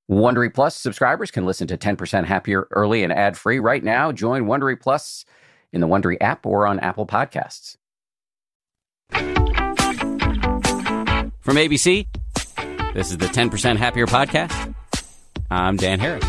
Wondery Plus subscribers can listen to 10% Happier early and ad-free right now. Join Wondery Plus in the Wondery app or on Apple Podcasts. From ABC, this is the 10% Happier podcast. I'm Dan Harris.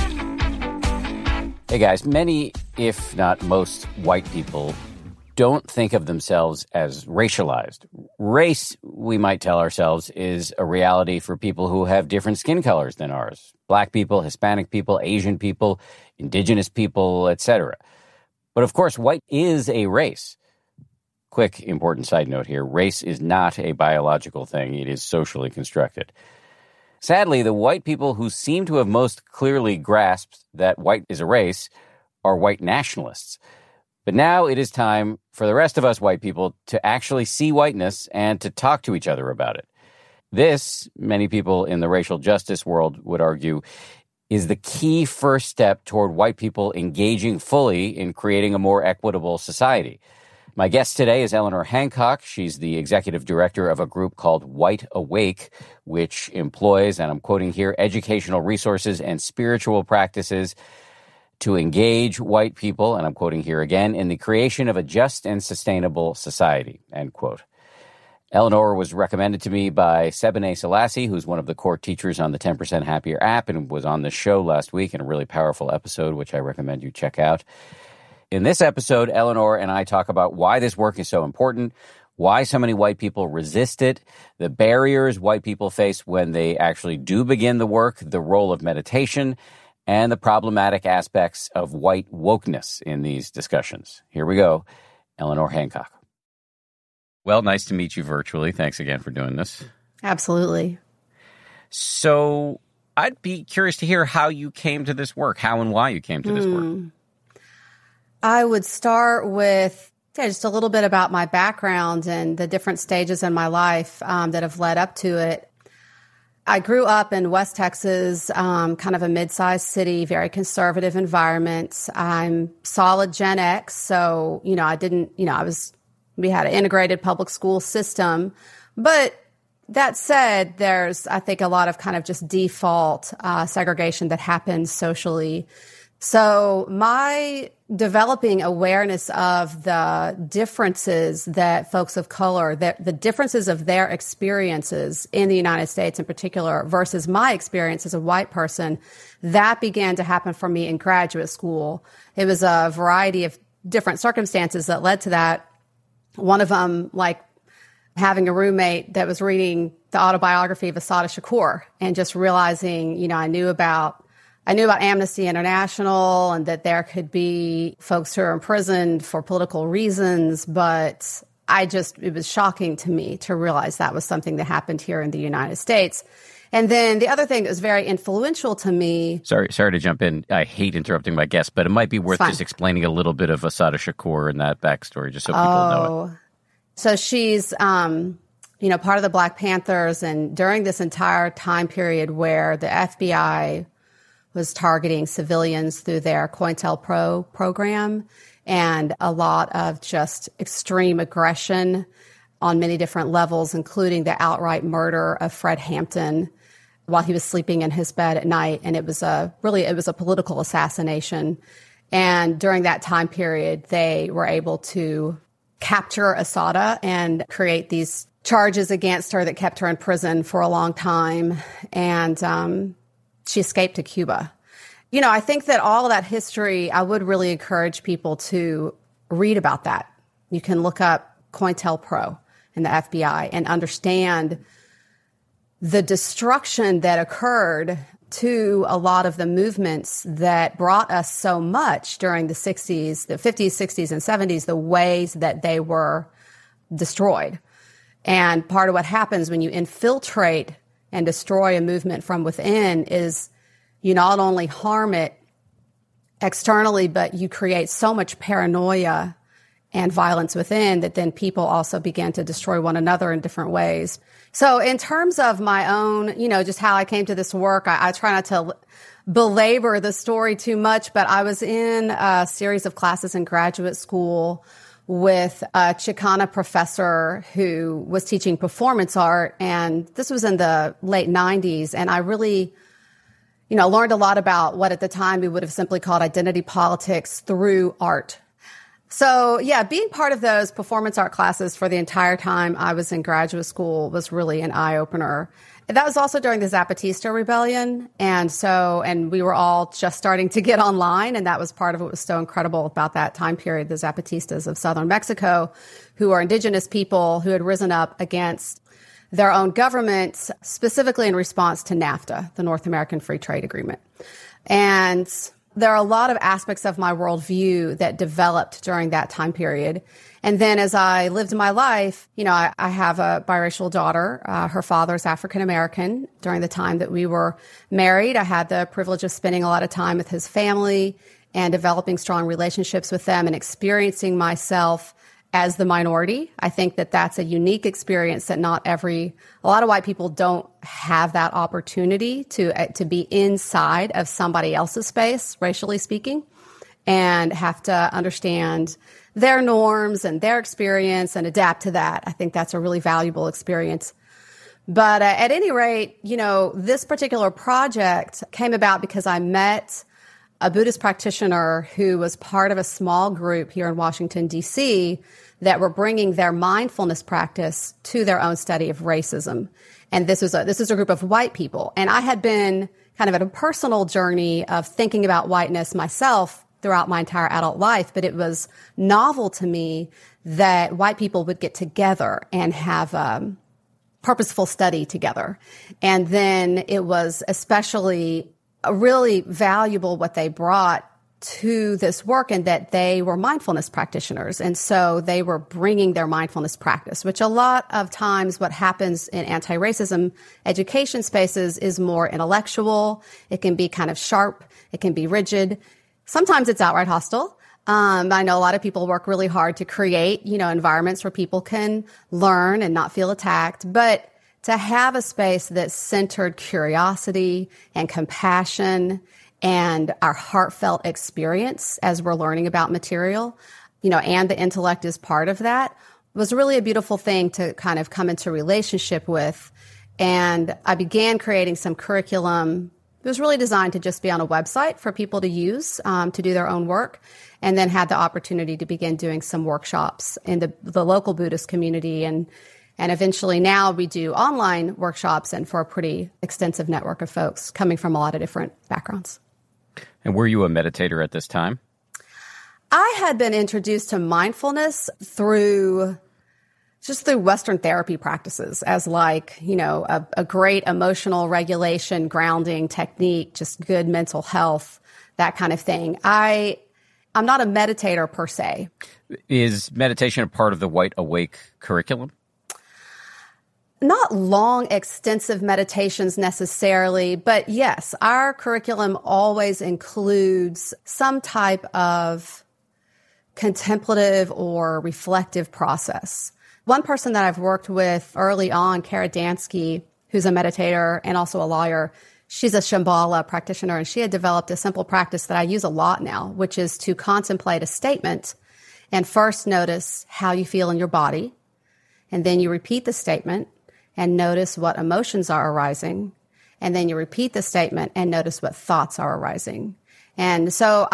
Hey guys, many, if not most, white people don't think of themselves as racialized. Race, we might tell ourselves, is a reality for people who have different skin colors than ours. Black people, Hispanic people, Asian people, indigenous people, etc. But of course, white is a race. Quick, important side note here. Race is not a biological thing. It is socially constructed. Sadly, the white people who seem to have most clearly grasped that white is a race are white nationalists. But now it is time for the rest of us white people to actually see whiteness and to talk to each other about it. This, many people in the racial justice world would argue, is the key first step toward white people engaging fully in creating a more equitable society. My guest today is Eleanor Hancock. She's the executive director of a group called White Awake, which employs, and I'm quoting here, educational resources and spiritual practices to engage white people, and I'm quoting here again, in the creation of a just and sustainable society, end quote. Eleanor was recommended to me by Sebene Selassie, who's one of the core teachers on the 10% Happier app and was on the show last week in a really powerful episode, which I recommend you check out. In this episode, Eleanor and I talk about why this work is so important, why so many white people resist it, the barriers white people face when they actually do begin the work, the role of meditation, and the problematic aspects of white wokeness in these discussions. Here we go. Eleanor Hancock. Well, nice to meet you virtually. Thanks again for doing this. Absolutely. So I'd be curious to hear how you came to this work, how and why you came to this work. I would start with just a little bit about my background and the different stages in my life that have led up to it. I grew up in West Texas, kind of a mid-sized city, very conservative environment. I'm solid Gen X, so, we had an integrated public school system. But that said, there's, I think, a lot of kind of just default segregation that happens socially. So my developing awareness of the differences that folks of color, that the differences of their experiences in the United States in particular versus my experience as a white person, that began to happen for me in graduate school. It was a variety of different circumstances that led to that. One of them, like having a roommate that was reading the autobiography of Assata Shakur and just realizing, I knew about Amnesty International and that there could be folks who are imprisoned for political reasons, but it was shocking to me to realize that was something that happened here in the United States. And then the other thing that was very influential to me. Sorry to jump in. I hate interrupting my guests, but it might be worth just explaining a little bit of Assata Shakur and that backstory, just so people know it. So she's, part of the Black Panthers, and during this entire time period where the FBI was targeting civilians through their COINTELPRO program and a lot of just extreme aggression on many different levels, including the outright murder of Fred Hampton while he was sleeping in his bed at night. And it was a political assassination. And during that time period, they were able to capture Assata and create these charges against her that kept her in prison for a long time. And, she escaped to Cuba. I think that all of that history, I would really encourage people to read about that. You can look up COINTELPRO and the FBI and understand the destruction that occurred to a lot of the movements that brought us so much during the 60s, the 50s, 60s, and 70s, the ways that they were destroyed. And part of what happens when you infiltrate and destroy a movement from within is you not only harm it externally, but you create so much paranoia and violence within that then people also begin to destroy one another in different ways. So in terms of my own, just how I came to this work, I try not to belabor the story too much, but I was in a series of classes in graduate school with a Chicana professor who was teaching performance art. And this was in the late 90s. And I really learned a lot about what at the time we would have simply called identity politics through art. So yeah, being part of those performance art classes for the entire time I was in graduate school was really an eye-opener. That was also during the Zapatista rebellion. And we were all just starting to get online. And that was part of what was so incredible about that time period, the Zapatistas of southern Mexico, who are indigenous people who had risen up against their own government, specifically in response to NAFTA, the North American Free Trade Agreement. And there are a lot of aspects of my worldview that developed during that time period. And then as I lived my life, I have a biracial daughter. Her father's African American. During the time that we were married, I had the privilege of spending a lot of time with his family and developing strong relationships with them and experiencing myself as the minority. I think that that's a unique experience that a lot of white people don't have that opportunity to be inside of somebody else's space, racially speaking, and have to understand their norms and their experience and adapt to that. I think that's a really valuable experience. But at any rate, this particular project came about because I met a Buddhist practitioner who was part of a small group here in Washington, D.C., that were bringing their mindfulness practice to their own study of racism. And this is a group of white people. And I had been kind of at a personal journey of thinking about whiteness myself throughout my entire adult life, but it was novel to me that white people would get together and have purposeful study together. And then it was especially really valuable what they brought to this work, and that they were mindfulness practitioners. And so they were bringing their mindfulness practice, which a lot of times what happens in anti-racism education spaces is more intellectual. It can be kind of sharp. It can be rigid. Sometimes it's outright hostile. I know a lot of people work really hard to create, environments where people can learn and not feel attacked. But to have a space that's centered curiosity and compassion and our heartfelt experience as we're learning about material, and the intellect is part of that, was really a beautiful thing to kind of come into relationship with. And I began creating some curriculum. It was really designed to just be on a website for people to use to do their own work, and then had the opportunity to begin doing some workshops in the local Buddhist community. And eventually now we do online workshops, and for a pretty extensive network of folks coming from a lot of different backgrounds. And were you a meditator at this time? I had been introduced to mindfulness through Western therapy practices as a great emotional regulation, grounding technique, just good mental health, that kind of thing. I'm not a meditator per se. Is meditation a part of the White Awake curriculum? Not long, extensive meditations necessarily, but yes, our curriculum always includes some type of contemplative or reflective process. One person that I've worked with early on, Kara Dansky, who's a meditator and also a lawyer, she's a Shambhala practitioner, and she had developed a simple practice that I use a lot now, which is to contemplate a statement and first notice how you feel in your body, and then you repeat the statement and notice what emotions are arising. And then you repeat the statement and notice what thoughts are arising. And so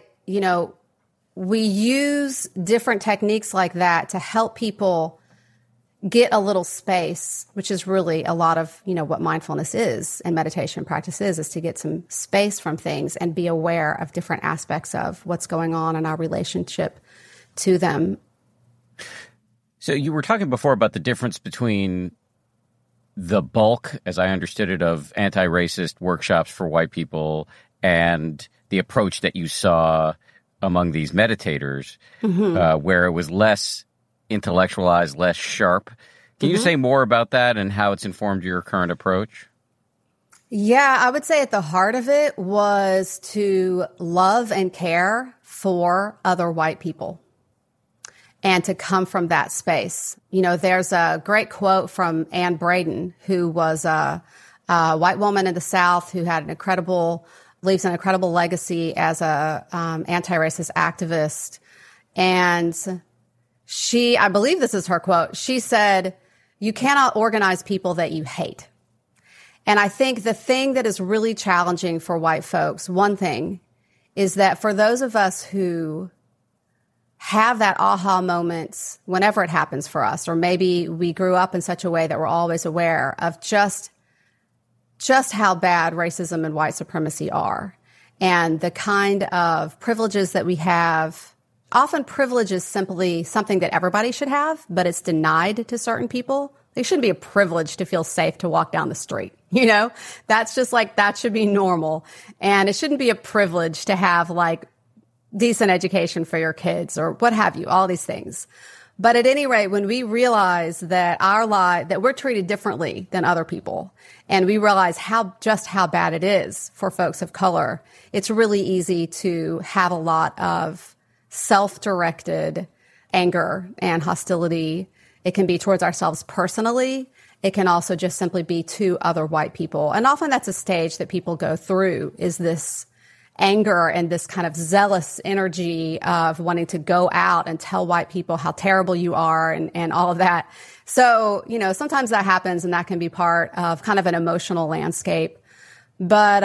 we use different techniques like that to help people get a little space, which is really a lot of, what mindfulness is and meditation practice is to get some space from things and be aware of different aspects of what's going on in our relationship to them. So you were talking before about the difference between the bulk, as I understood it, of anti-racist workshops for white people and the approach that you saw among these meditators, where it was less intellectualized, less sharp. Can you say more about that and how it's informed your current approach? Yeah, I would say at the heart of it was to love and care for other white people, and to come from that space. There's a great quote from Anne Braden, who was a white woman in the South who had leaves an incredible legacy as a anti-racist activist. And I believe this is her quote, she said, "You cannot organize people that you hate." And I think the thing that is really challenging for white folks, one thing, is that for those of us who have that aha moments whenever it happens for us, or maybe we grew up in such a way that we're always aware of just how bad racism and white supremacy are, and the kind of privileges that we have. Often privilege is simply something that everybody should have, but it's denied to certain people. It shouldn't be a privilege to feel safe to walk down the street. You know, that's just like, that should be normal. And it shouldn't be a privilege to have like decent education for your kids or what have you, all these things. But at any rate, when we realize that that we're treated differently than other people, and we realize how bad it is for folks of color, it's really easy to have a lot of self-directed anger and hostility. It can be towards ourselves personally. It can also just simply be to other white people. And often that's a stage that people go through, is this anger and this kind of zealous energy of wanting to go out and tell white people how terrible you are and all of that. So, you know, sometimes that happens and that can be part of kind of an emotional landscape. But,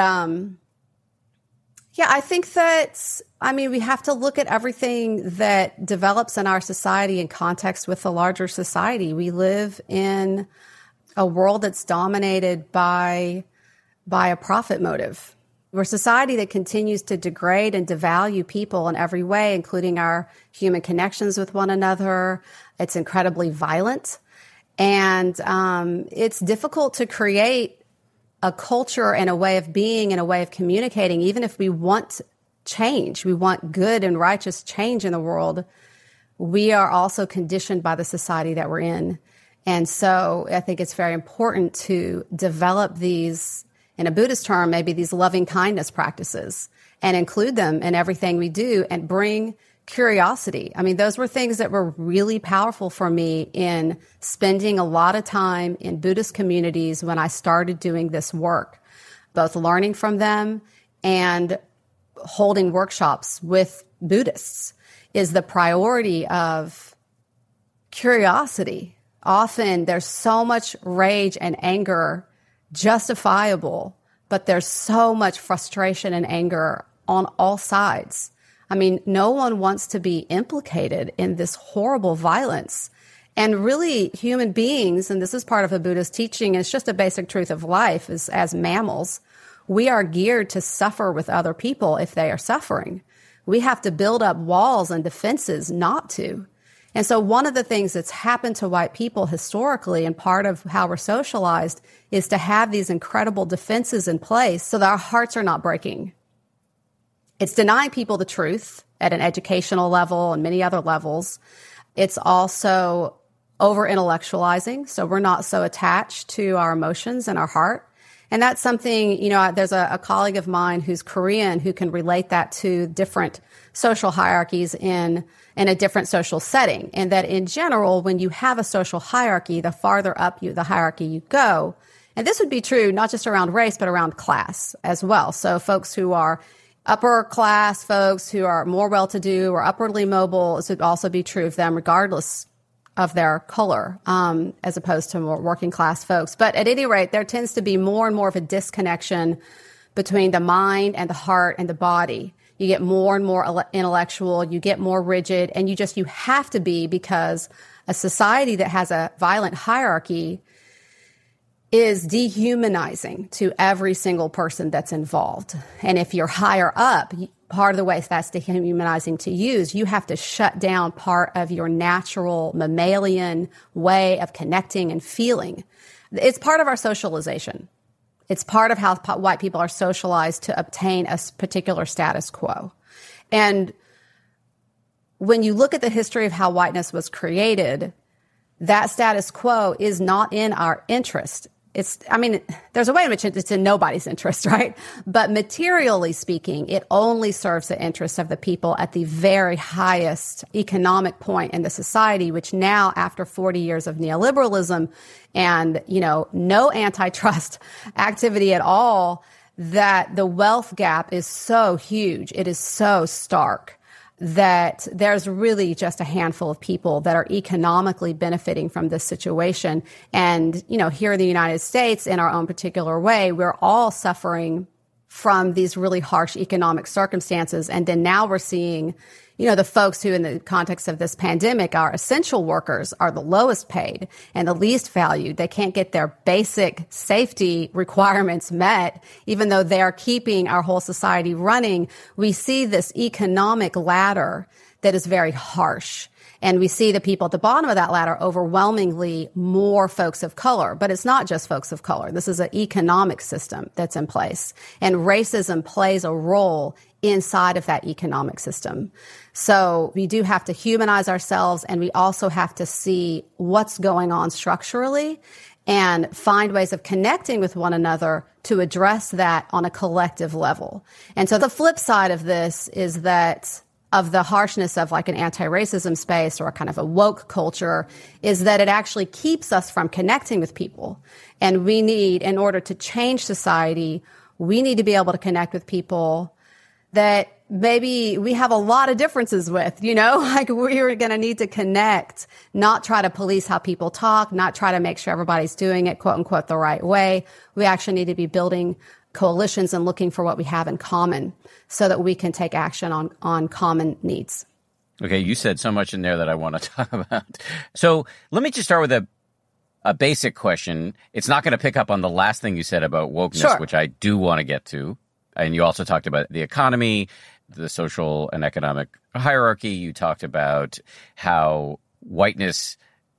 yeah, I think that, we have to look at everything that develops in our society in context with the larger society. We live in a world that's dominated by a profit motive. We're a society that continues to degrade and devalue people in every way, including our human connections with one another. It's incredibly violent. And it's difficult to create a culture and a way of being and a way of communicating, even if we want change. We want good and righteous change in the world. We are also conditioned by the society that we're in. And so I think it's very important to develop these, in a Buddhist term, maybe these loving kindness practices, and include them in everything we do, and bring curiosity. Those were things that were really powerful for me in spending a lot of time in Buddhist communities when I started doing this work, both learning from them and holding workshops with Buddhists, is the priority of curiosity. Often there's so much rage and anger, justifiable, but there's so much frustration and anger on all sides. No one wants to be implicated in this horrible violence. And really, human beings, and this is part of a Buddhist teaching, it's just a basic truth of life, is as mammals, we are geared to suffer with other people if they are suffering. We have to build up walls and defenses not to. And so one of the things that's happened to white people historically, and part of how we're socialized, is to have these incredible defenses in place so that our hearts are not breaking. It's denying people the truth at an educational level and many other levels. It's also over-intellectualizing, so we're not so attached to our emotions and our heart. And that's something, there's a colleague of mine who's Korean who can relate that to different social hierarchies in a different social setting. And that in general, when you have a social hierarchy, the farther up the hierarchy you go, and this would be true not just around race, but around class as well. So folks who are upper class, folks who are more well-to-do or upwardly mobile, this would also be true of them regardless of their color, as opposed to more working class folks. But at any rate, there tends to be more and more of a disconnection between the mind and the heart and the body. You get more and more intellectual, you get more rigid, and you have to be, because a society that has a violent hierarchy is dehumanizing to every single person that's involved. And if you're higher up, part of the way that's dehumanizing to use, you have to shut down part of your natural mammalian way of connecting and feeling. It's part of our socialization. It's part of how white people are socialized to obtain a particular status quo. And when you look at the history of how whiteness was created, that status quo is not in our interest. There's a way in which it's in nobody's interest, right? But materially speaking, it only serves the interests of the people at the very highest economic point in the society, which now, after 40 years of neoliberalism and, no antitrust activity at all, that the wealth gap is so huge. It is so stark. that there's really just a handful of people that are economically benefiting from this situation. And, here in the United States, in our own particular way, we're all suffering from these really harsh economic circumstances. And then now we're seeing, the folks who in the context of this pandemic are essential workers are the lowest paid and the least valued. They can't get their basic safety requirements met, even though they're keeping our whole society running. We see this economic ladder that is very harsh. And we see the people at the bottom of that ladder overwhelmingly more folks of color. But it's not just folks of color. This is an economic system that's in place. And racism plays a role inside of that economic system. So we do have to humanize ourselves, and we also have to see what's going on structurally and find ways of connecting with one another to address that on a collective level. And so the flip side of this is that of the harshness of like an anti-racism space or kind of a woke culture is that it actually keeps us from connecting with people. And we need, in order to change society, we need to be able to connect with people that maybe we have a lot of differences with, like we're going to need to connect, not try to police how people talk, not try to make sure everybody's doing it, quote unquote, the right way. We actually need to be building coalitions and looking for what we have in common so that we can take action on common needs. Okay, you said so much in there that I want to talk about. So let me just start with a basic question. It's not going to pick up on the last thing you said about wokeness, Sure. which I do want to get to. And you also talked about the economy, the social and economic hierarchy. You talked about how whiteness,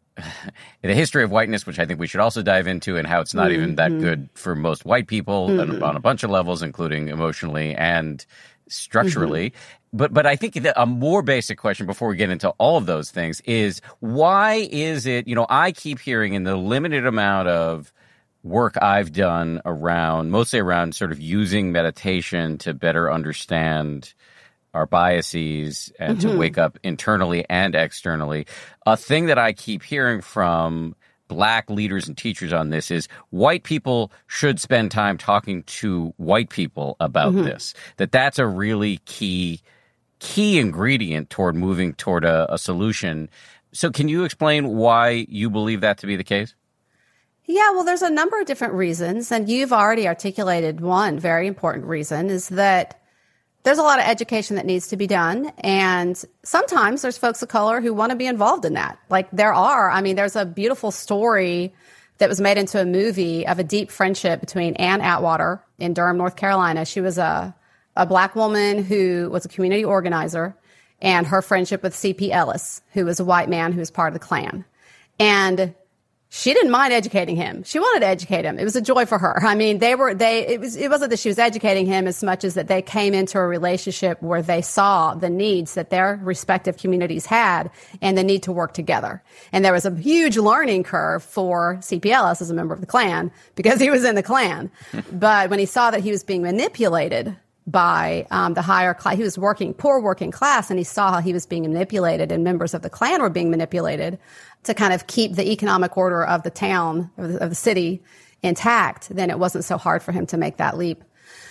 the history of whiteness, which I think we should also dive into, and how it's not even that good for most white people on a bunch of levels, including emotionally and structurally. But I think that a more basic question before we get into all of those things is, why is it, I keep hearing in the limited amount of work I've done mostly around sort of using meditation to better understand our biases and to wake up internally and externally. A thing that I keep hearing from Black leaders and teachers on this is white people should spend time talking to white people about this, that's a really key ingredient toward moving toward a solution. So can you explain why you believe that to be the case? Yeah, well, there's a number of different reasons, and you've already articulated one very important reason is that there's a lot of education that needs to be done, and sometimes there's folks of color who want to be involved in that. Like there's a beautiful story that was made into a movie of a deep friendship between Ann Atwater in Durham, North Carolina. She was a Black woman who was a community organizer, and her friendship with C.P. Ellis, who was a white man who was part of the Klan. And she didn't mind educating him. She wanted to educate him. It was a joy for her. I mean, it wasn't that she was educating him as much as that they came into a relationship where they saw the needs that their respective communities had and the need to work together. And there was a huge learning curve for C.P. Ellis as a member of the Klan because he was in the Klan. But when he saw that he was being manipulated by the higher class, he was poor working class, and he saw how he was being manipulated and members of the Klan were being manipulated to kind of keep the economic order of the town, of the city intact, then it wasn't so hard for him to make that leap.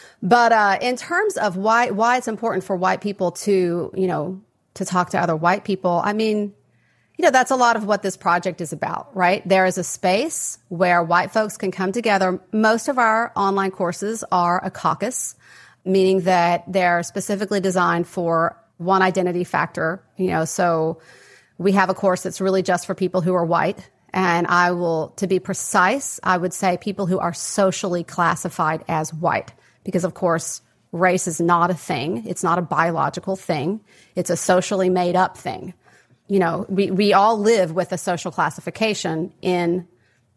But in terms of why it's important for white people to talk to other white people, I mean, that's a lot of what this project is about, right? There is a space where white folks can come together. Most of our online courses are a caucus, meaning that they're specifically designed for one identity factor, so we have a course that's really just for people who are white. And to be precise, I would say people who are socially classified as white, because of course, race is not a thing. It's not a biological thing. It's a socially made up thing. We all live with a social classification in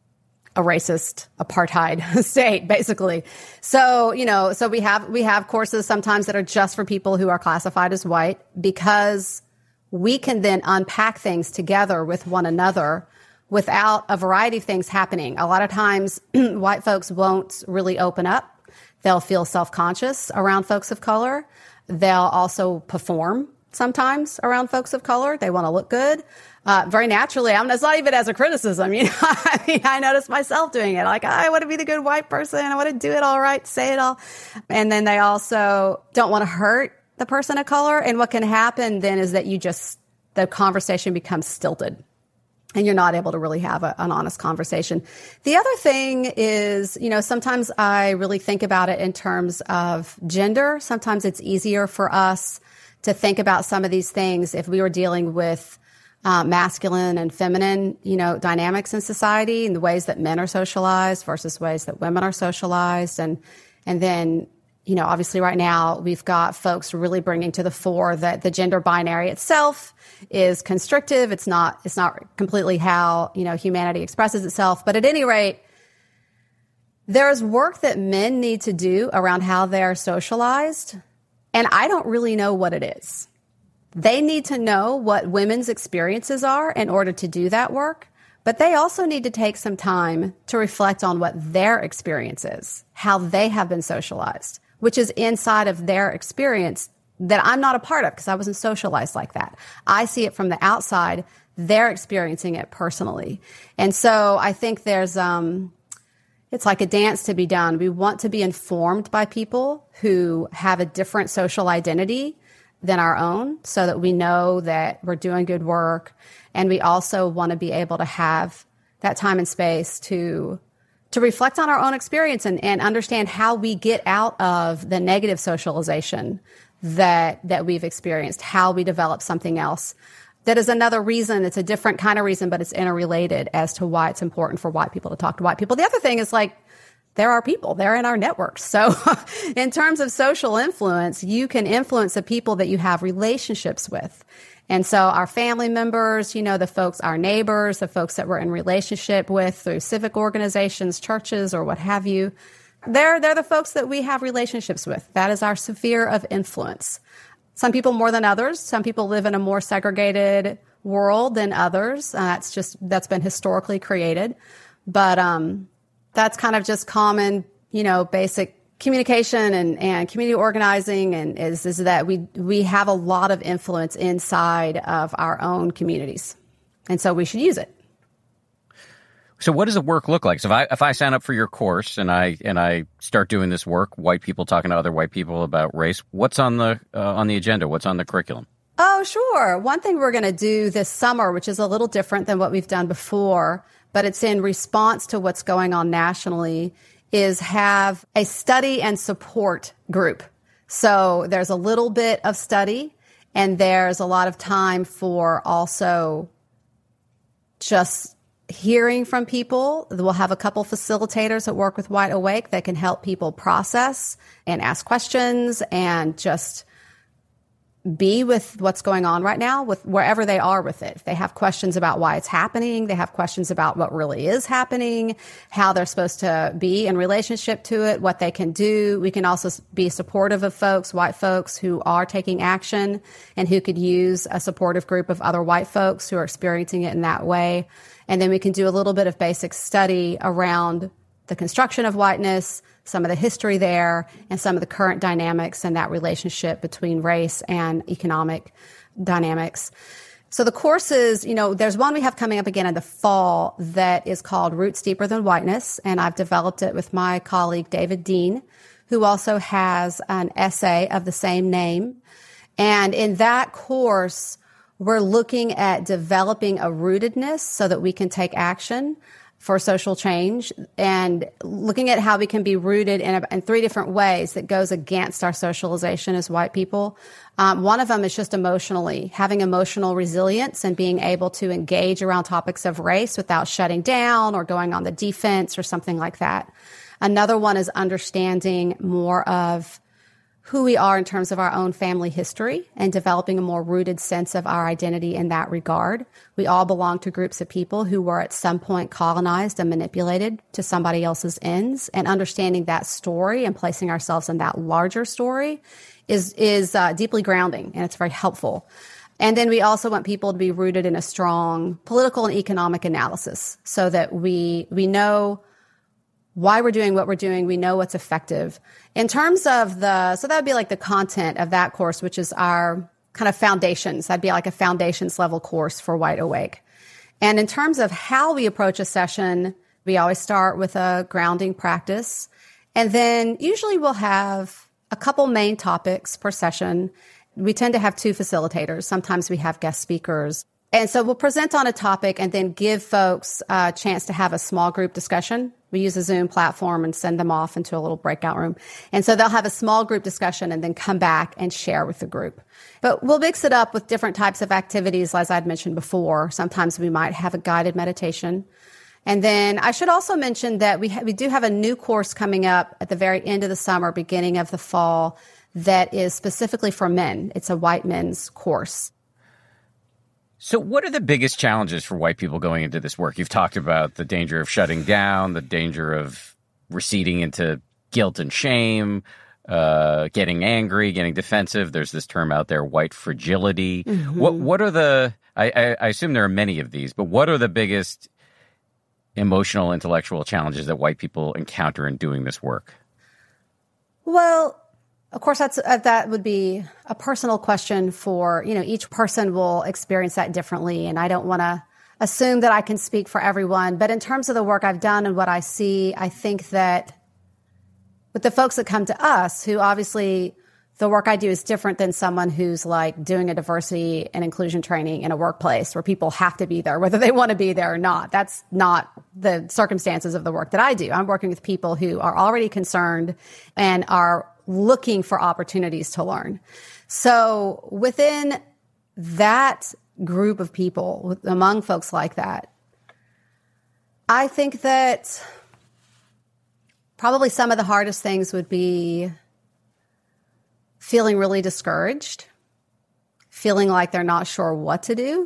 a racist apartheid state, basically. So, so we have courses sometimes that are just for people who are classified as white, because we can then unpack things together with one another without a variety of things happening. A lot of times white folks won't really open up. They'll feel self-conscious around folks of color. They'll also perform sometimes around folks of color. They want to look good. Very naturally, it's not even as a criticism. I notice myself doing it. Like, I want to be the good white person. I want to do it all right, say it all. And then they also don't want to hurt the person of color. And what can happen then is that the conversation becomes stilted and you're not able to really have an honest conversation. The other thing is, sometimes I really think about it in terms of gender. Sometimes it's easier for us to think about some of these things if we were dealing with masculine and feminine, dynamics in society and the ways that men are socialized versus ways that women are socialized. And then, obviously right now we've got folks really bringing to the fore that the gender binary itself is constrictive. It's not completely how, humanity expresses itself. But at any rate, there's work that men need to do around how they're socialized. And I don't really know what it is. They need to know what women's experiences are in order to do that work, but they also need to take some time to reflect on what their experience is, how they have been socialized, which is inside of their experience that I'm not a part of because I wasn't socialized like that. I see it from the outside. They're experiencing it personally. And so I think there's, it's like a dance to be done. We want to be informed by people who have a different social identity than our own so that we know that we're doing good work. And we also want to be able to have that time and space to reflect on our own experience and understand how we get out of the negative socialization that we've experienced, how we develop something else. That is another reason. It's a different kind of reason, but it's interrelated as to why it's important for white people to talk to white people. The other thing is there are people, they're in our networks. So in terms of social influence, you can influence the people that you have relationships with. And so our family members, the folks, our neighbors, the folks that we're in relationship with through civic organizations, churches, or what have you, they're the folks that we have relationships with. That is our sphere of influence. Some people more than others. Some people live in a more segregated world than others. That's been historically created. But that's kind of just common, basic communication and community organizing, and is that we have a lot of influence inside of our own communities, and so we should use it. So what does the work look like? So if I sign up for your course and I start doing this work, white people talking to other white people about race, what's on the agenda? What's on the curriculum? Oh, sure. One thing we're going to do this summer, which is a little different than what we've done before, but it's in response to what's going on nationally, is have a study and support group. So there's a little bit of study and there's a lot of time for also just hearing from people. We'll have a couple facilitators that work with White Awake that can help people process and ask questions and just be with what's going on right now, with wherever they are with it. If they have questions about why it's happening, they have questions about what really is happening, how they're supposed to be in relationship to it, what they can do. We can also be supportive of folks, white folks who are taking action and who could use a supportive group of other white folks who are experiencing it in that way. And then we can do a little bit of basic study around the construction of whiteness, some of the history there, and some of the current dynamics and that relationship between race and economic dynamics. So the courses, there's one we have coming up again in the fall that is called Roots Deeper Than Whiteness, and I've developed it with my colleague David Dean, who also has an essay of the same name. And in that course, we're looking at developing a rootedness so that we can take action for social change, and looking at how we can be rooted in three different ways that goes against our socialization as white people. One of them is just emotionally, having emotional resilience and being able to engage around topics of race without shutting down or going on the defense or something like that. Another one is understanding more of who we are in terms of our own family history and developing a more rooted sense of our identity in that regard. We all belong to groups of people who were at some point colonized and manipulated to somebody else's ends, and understanding that story and placing ourselves in that larger story is deeply grounding, and it's very helpful. And then we also want people to be rooted in a strong political and economic analysis so that we know why we're doing what we're doing. We know what's effective. In terms of so that would be like the content of that course, which is our kind of foundations. That'd be like a foundations level course for White Awake. And in terms of how we approach a session, we always start with a grounding practice. And then usually we'll have a couple main topics per session. We tend to have 2 facilitators. Sometimes we have guest speakers. And so we'll present on a topic and then give folks a chance to have a small group discussion. We use a Zoom platform and send them off into a little breakout room. And so they'll have a small group discussion and then come back and share with the group. But we'll mix it up with different types of activities, as I'd mentioned before. Sometimes we might have a guided meditation. And then I should also mention that we do have a new course coming up at the very end of the summer, beginning of the fall, that is specifically for men. It's a white men's course. So what are the biggest challenges for white people going into this work? You've talked about the danger of shutting down, the danger of receding into guilt and shame, getting angry, getting defensive. There's this term out there, white fragility. Mm-hmm. What are the, I assume there are many of these, but what are the biggest emotional, intellectual challenges that white people encounter in doing this work? Well, of course, that would be a personal question for, each person will experience that differently. And I don't want to assume that I can speak for everyone. But in terms of the work I've done and what I see, I think that with the folks that come to us, who obviously the work I do is different than someone who's like doing a diversity and inclusion training in a workplace where people have to be there, whether they want to be there or not. That's not the circumstances of the work that I do. I'm working with people who are already concerned and are looking for opportunities to learn. So within that group of people, among folks like that, I think that probably some of the hardest things would be feeling really discouraged, feeling like they're not sure what to do.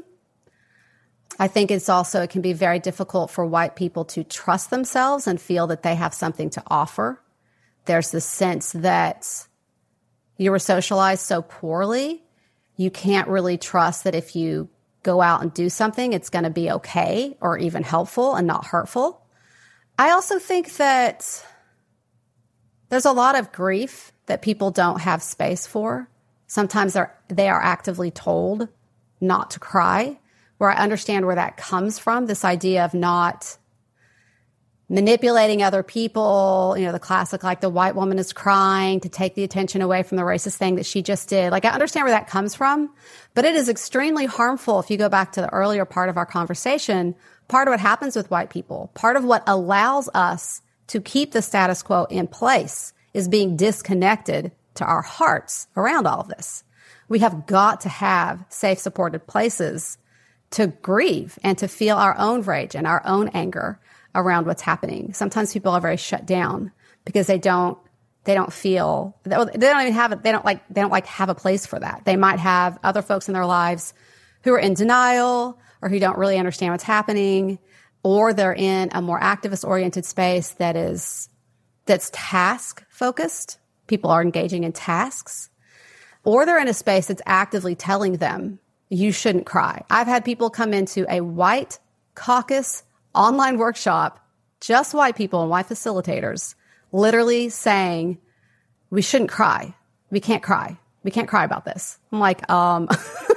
I think it can be very difficult for white people to trust themselves and feel that they have something to offer. There's this sense that you were socialized so poorly, you can't really trust that if you go out and do something, it's going to be okay or even helpful and not hurtful. I also think that there's a lot of grief that people don't have space for. Sometimes they are actively told not to cry, where I understand where that comes from, this idea of not manipulating other people, the classic, like the white woman is crying to take the attention away from the racist thing that she just did. Like, I understand where that comes from, but it is extremely harmful. If you go back to the earlier part of our conversation, part of what happens with white people, part of what allows us to keep the status quo in place is being disconnected to our hearts around all of this. We have got to have safe, supported places to grieve and to feel our own rage and our own anger around what's happening. Sometimes people are very shut down because they don't feel, they don't even have it. They don't have a place for that. They might have other folks in their lives who are in denial or who don't really understand what's happening, or they're in a more activist oriented space that's task focused. People are engaging in tasks, or they're in a space that's actively telling them you shouldn't cry. I've had people come into a white caucus online workshop, just white people and white facilitators, literally saying, we shouldn't cry. We can't cry. We can't cry about this. I'm like, I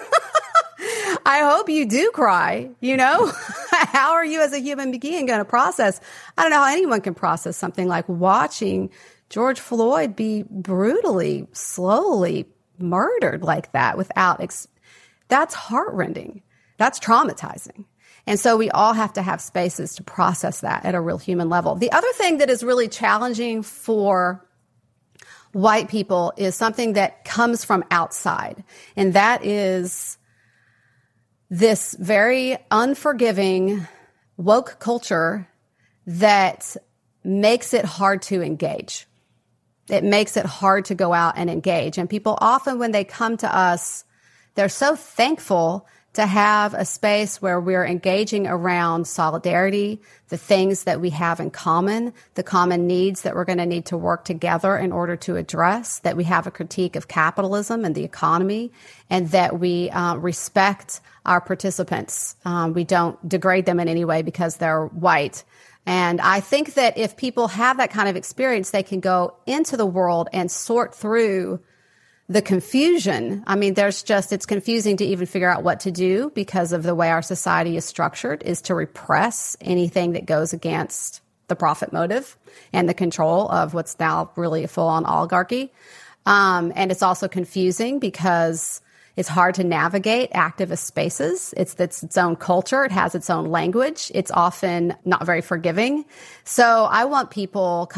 hope you do cry, How are you as a human being going to process? I don't know how anyone can process something like watching George Floyd be brutally, slowly murdered like that without, that's heartrending. That's traumatizing. And so we all have to have spaces to process that at a real human level. The other thing that is really challenging for white people is something that comes from outside. And that is this very unforgiving woke culture that makes it hard to engage. It makes it hard to go out and engage. And people often, when they come to us, they're so thankful to have a space where we're engaging around solidarity, the things that we have in common, the common needs that we're going to need to work together in order to address, that we have a critique of capitalism and the economy, and that we respect our participants. We don't degrade them in any way because they're white. And I think that if people have that kind of experience, they can go into the world and sort through the confusion. I mean, it's confusing to even figure out what to do because of the way our society is structured, is to repress anything that goes against the profit motive and the control of what's now really a full-on oligarchy. And it's also confusing because it's hard to navigate activist spaces. It's its own culture. It has its own language. It's often not very forgiving. So what I want people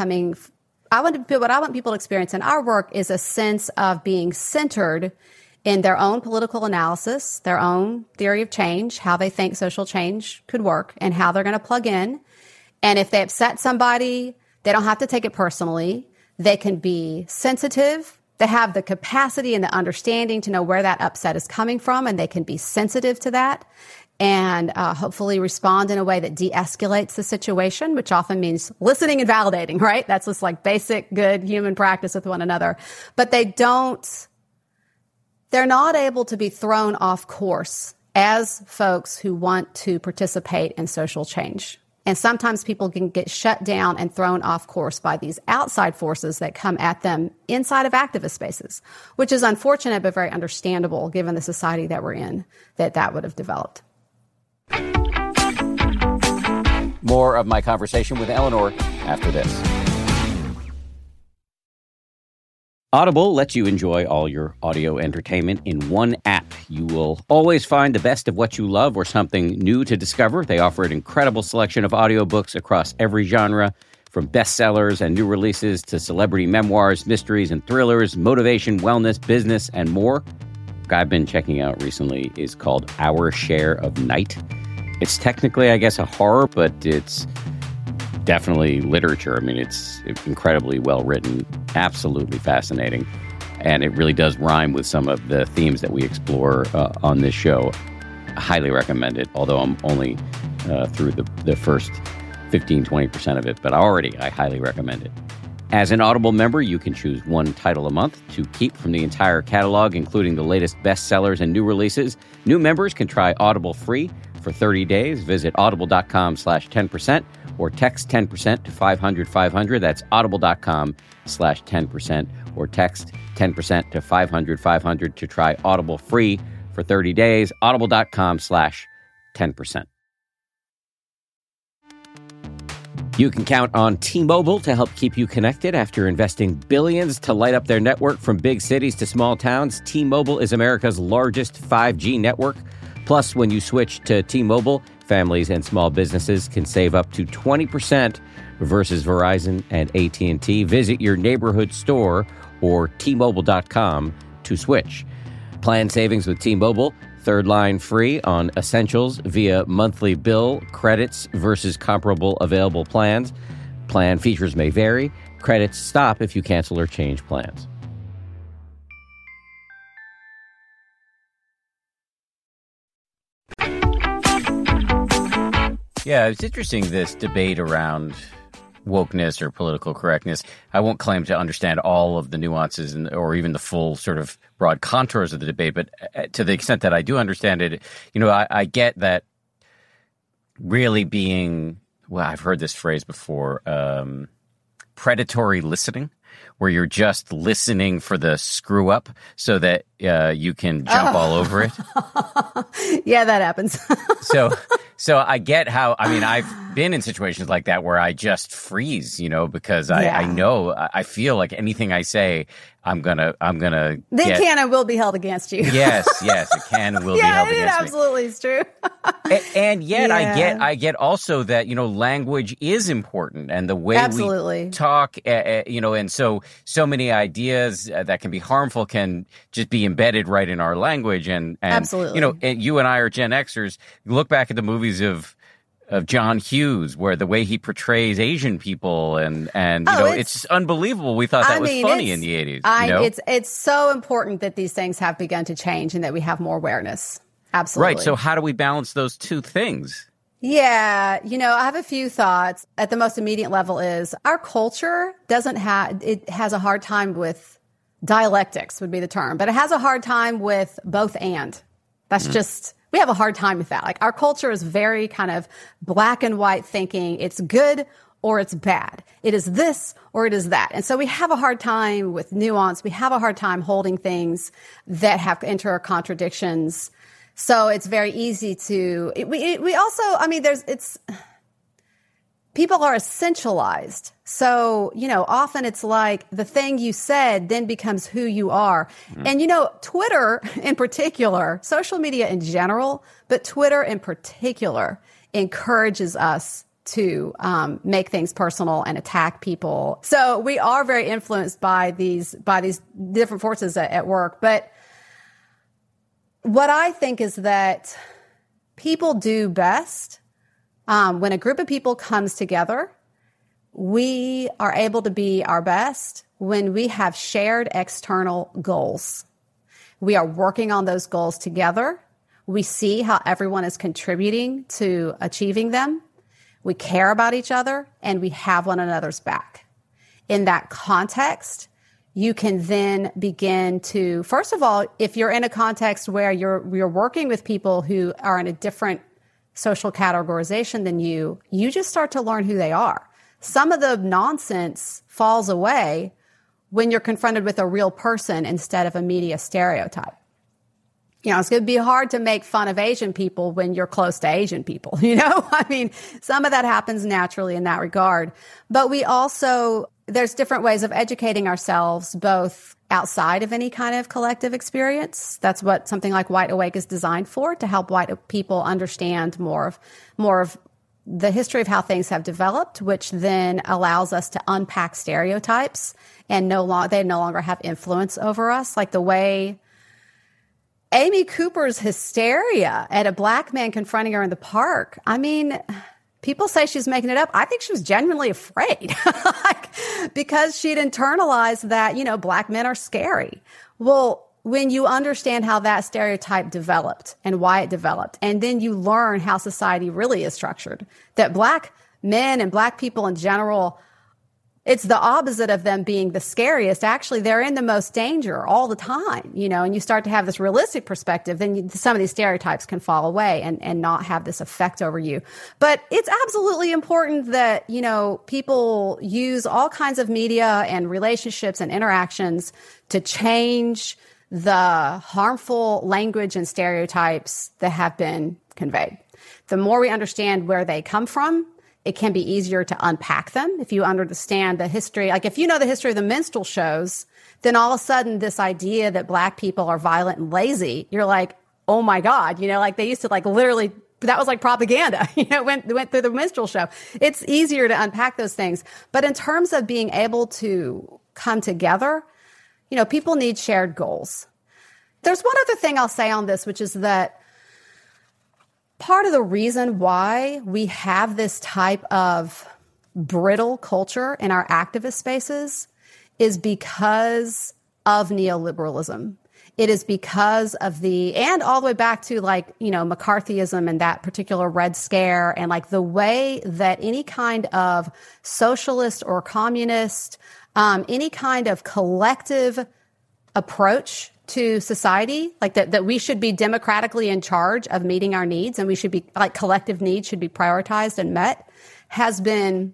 to experience in our work is a sense of being centered in their own political analysis, their own theory of change, how they think social change could work, and how they're going to plug in. And if they upset somebody, they don't have to take it personally. They can be sensitive. They have the capacity and the understanding to know where that upset is coming from, and they can be sensitive to that and hopefully respond in a way that de-escalates the situation, which often means listening and validating, right? That's just like basic good human practice with one another. But they're not able to be thrown off course as folks who want to participate in social change. And sometimes people can get shut down and thrown off course by these outside forces that come at them inside of activist spaces, which is unfortunate but very understandable given the society that we're in, that would have developed. More of my conversation with Eleanor after this. Audible lets you enjoy all your audio entertainment in one app. You will always find the best of what you love or something new to discover. They offer an incredible selection of audiobooks across every genre, from bestsellers and new releases to celebrity memoirs, mysteries and thrillers, motivation, wellness, business, and more. What I've been checking out recently is called Our Share of Night. It's technically, I guess, a horror, but it's definitely literature. I mean, it's incredibly well written, absolutely fascinating, and it really does rhyme with some of the themes that we explore on this show. I highly recommend it, although I'm only through the first 15-20% of it, but I highly recommend it. As an Audible member, you can choose one title a month to keep from the entire catalog, including the latest bestsellers and new releases. New members can try Audible free for 30 days. Visit audible.com/10% or text 10% to 500-500. That's audible.com/10% or text 10% to 500-500 to try Audible free for 30 days. Audible.com/10%. You can count on T-Mobile to help keep you connected after investing billions to light up their network from big cities to small towns. T-Mobile is America's largest 5G network. Plus, when you switch to T-Mobile, families and small businesses can save up to 20% versus Verizon and AT&T. Visit your neighborhood store or T-Mobile.com to switch. Plan savings with T-Mobile. Third line free on essentials via monthly bill credits versus comparable available plans. Plan features may vary. Credits stop if you cancel or change plans. Yeah, it's interesting, this debate around wokeness or political correctness. I won't claim to understand all of the nuances or even the full sort of broad contours of the debate, but to the extent that I do understand it, I get that really being, well, I've heard this phrase before, predatory listening, where you're just listening for the screw up so that you can jump all over it. Yeah, that happens. So I get how, I've been in situations like that where I just freeze, because I know, I feel like anything I say, I'm gonna. Can and will be held against you. Yes, it can and will be held against me. Yeah, it absolutely is true. and yet, I get also that language is important, and the way we talk, and so many ideas that can be harmful can just be embedded right in our language, and absolutely, you and I are Gen Xers. Look back at the movies of John Hughes, where the way he portrays Asian people and it's unbelievable. We thought that was funny in the 80s. It's so important that these things have begun to change and that we have more awareness. Absolutely. Right. So how do we balance those two things? Yeah. I have a few thoughts. At the most immediate level is our culture has a hard time with dialectics would be the term, but it has a hard time with both and. That's just... We have a hard time with that. Like, our culture is very kind of black and white thinking. It's good or it's bad. It is this or it is that. And so we have a hard time with nuance. We have a hard time holding things that have inter contradictions. So it's very easy to, we also, people are essentialized. So, often it's like the thing you said then becomes who you are. And, Twitter in particular, social media in general, but Twitter in particular encourages us to make things personal and attack people. So we are very influenced by these different forces at work. But what I think is that people do best when a group of people comes together. We are able to be our best when we have shared external goals. We are working on those goals together. We see how everyone is contributing to achieving them. We care about each other, and we have one another's back. In that context, you can then begin to, first of all, if you're in a context where you're working with people who are in a different social categorization than you just start to learn who they are. Some of the nonsense falls away when you're confronted with a real person instead of a media stereotype. It's going to be hard to make fun of Asian people when you're close to Asian people, I mean, some of that happens naturally in that regard. But there's different ways of educating ourselves, both outside of any kind of collective experience. That's what something like White Awake is designed for, to help white people understand more of the history of how things have developed, which then allows us to unpack stereotypes and they no longer have influence over us, like the way Amy Cooper's hysteria at a black man confronting her in the park. I mean, people say she's making it up. I think she was genuinely afraid because she'd internalized that, black men are scary. Well, when you understand how that stereotype developed and why it developed, and then you learn how society really is structured, that black men and black people in general, it's the opposite of them being the scariest. Actually, they're in the most danger all the time, and you start to have this realistic perspective, then some of these stereotypes can fall away and not have this effect over you. But it's absolutely important that, people use all kinds of media and relationships and interactions to change the harmful language and stereotypes that have been conveyed. The more we understand where they come from, it can be easier to unpack them. If you understand the history, like if you know the history of the minstrel shows, then all of a sudden this idea that black people are violent and lazy, you're like, oh my God, they used to literally, that was like propaganda, went through the minstrel show. It's easier to unpack those things. But in terms of being able to come together, people need shared goals. There's one other thing I'll say on this, which is that part of the reason why we have this type of brittle culture in our activist spaces is because of neoliberalism. It is because of and all the way back to McCarthyism and that particular Red Scare and the way that any kind of socialist or communist, any kind of collective approach to society, that we should be democratically in charge of meeting our needs and we should be collective needs should be prioritized and met, has been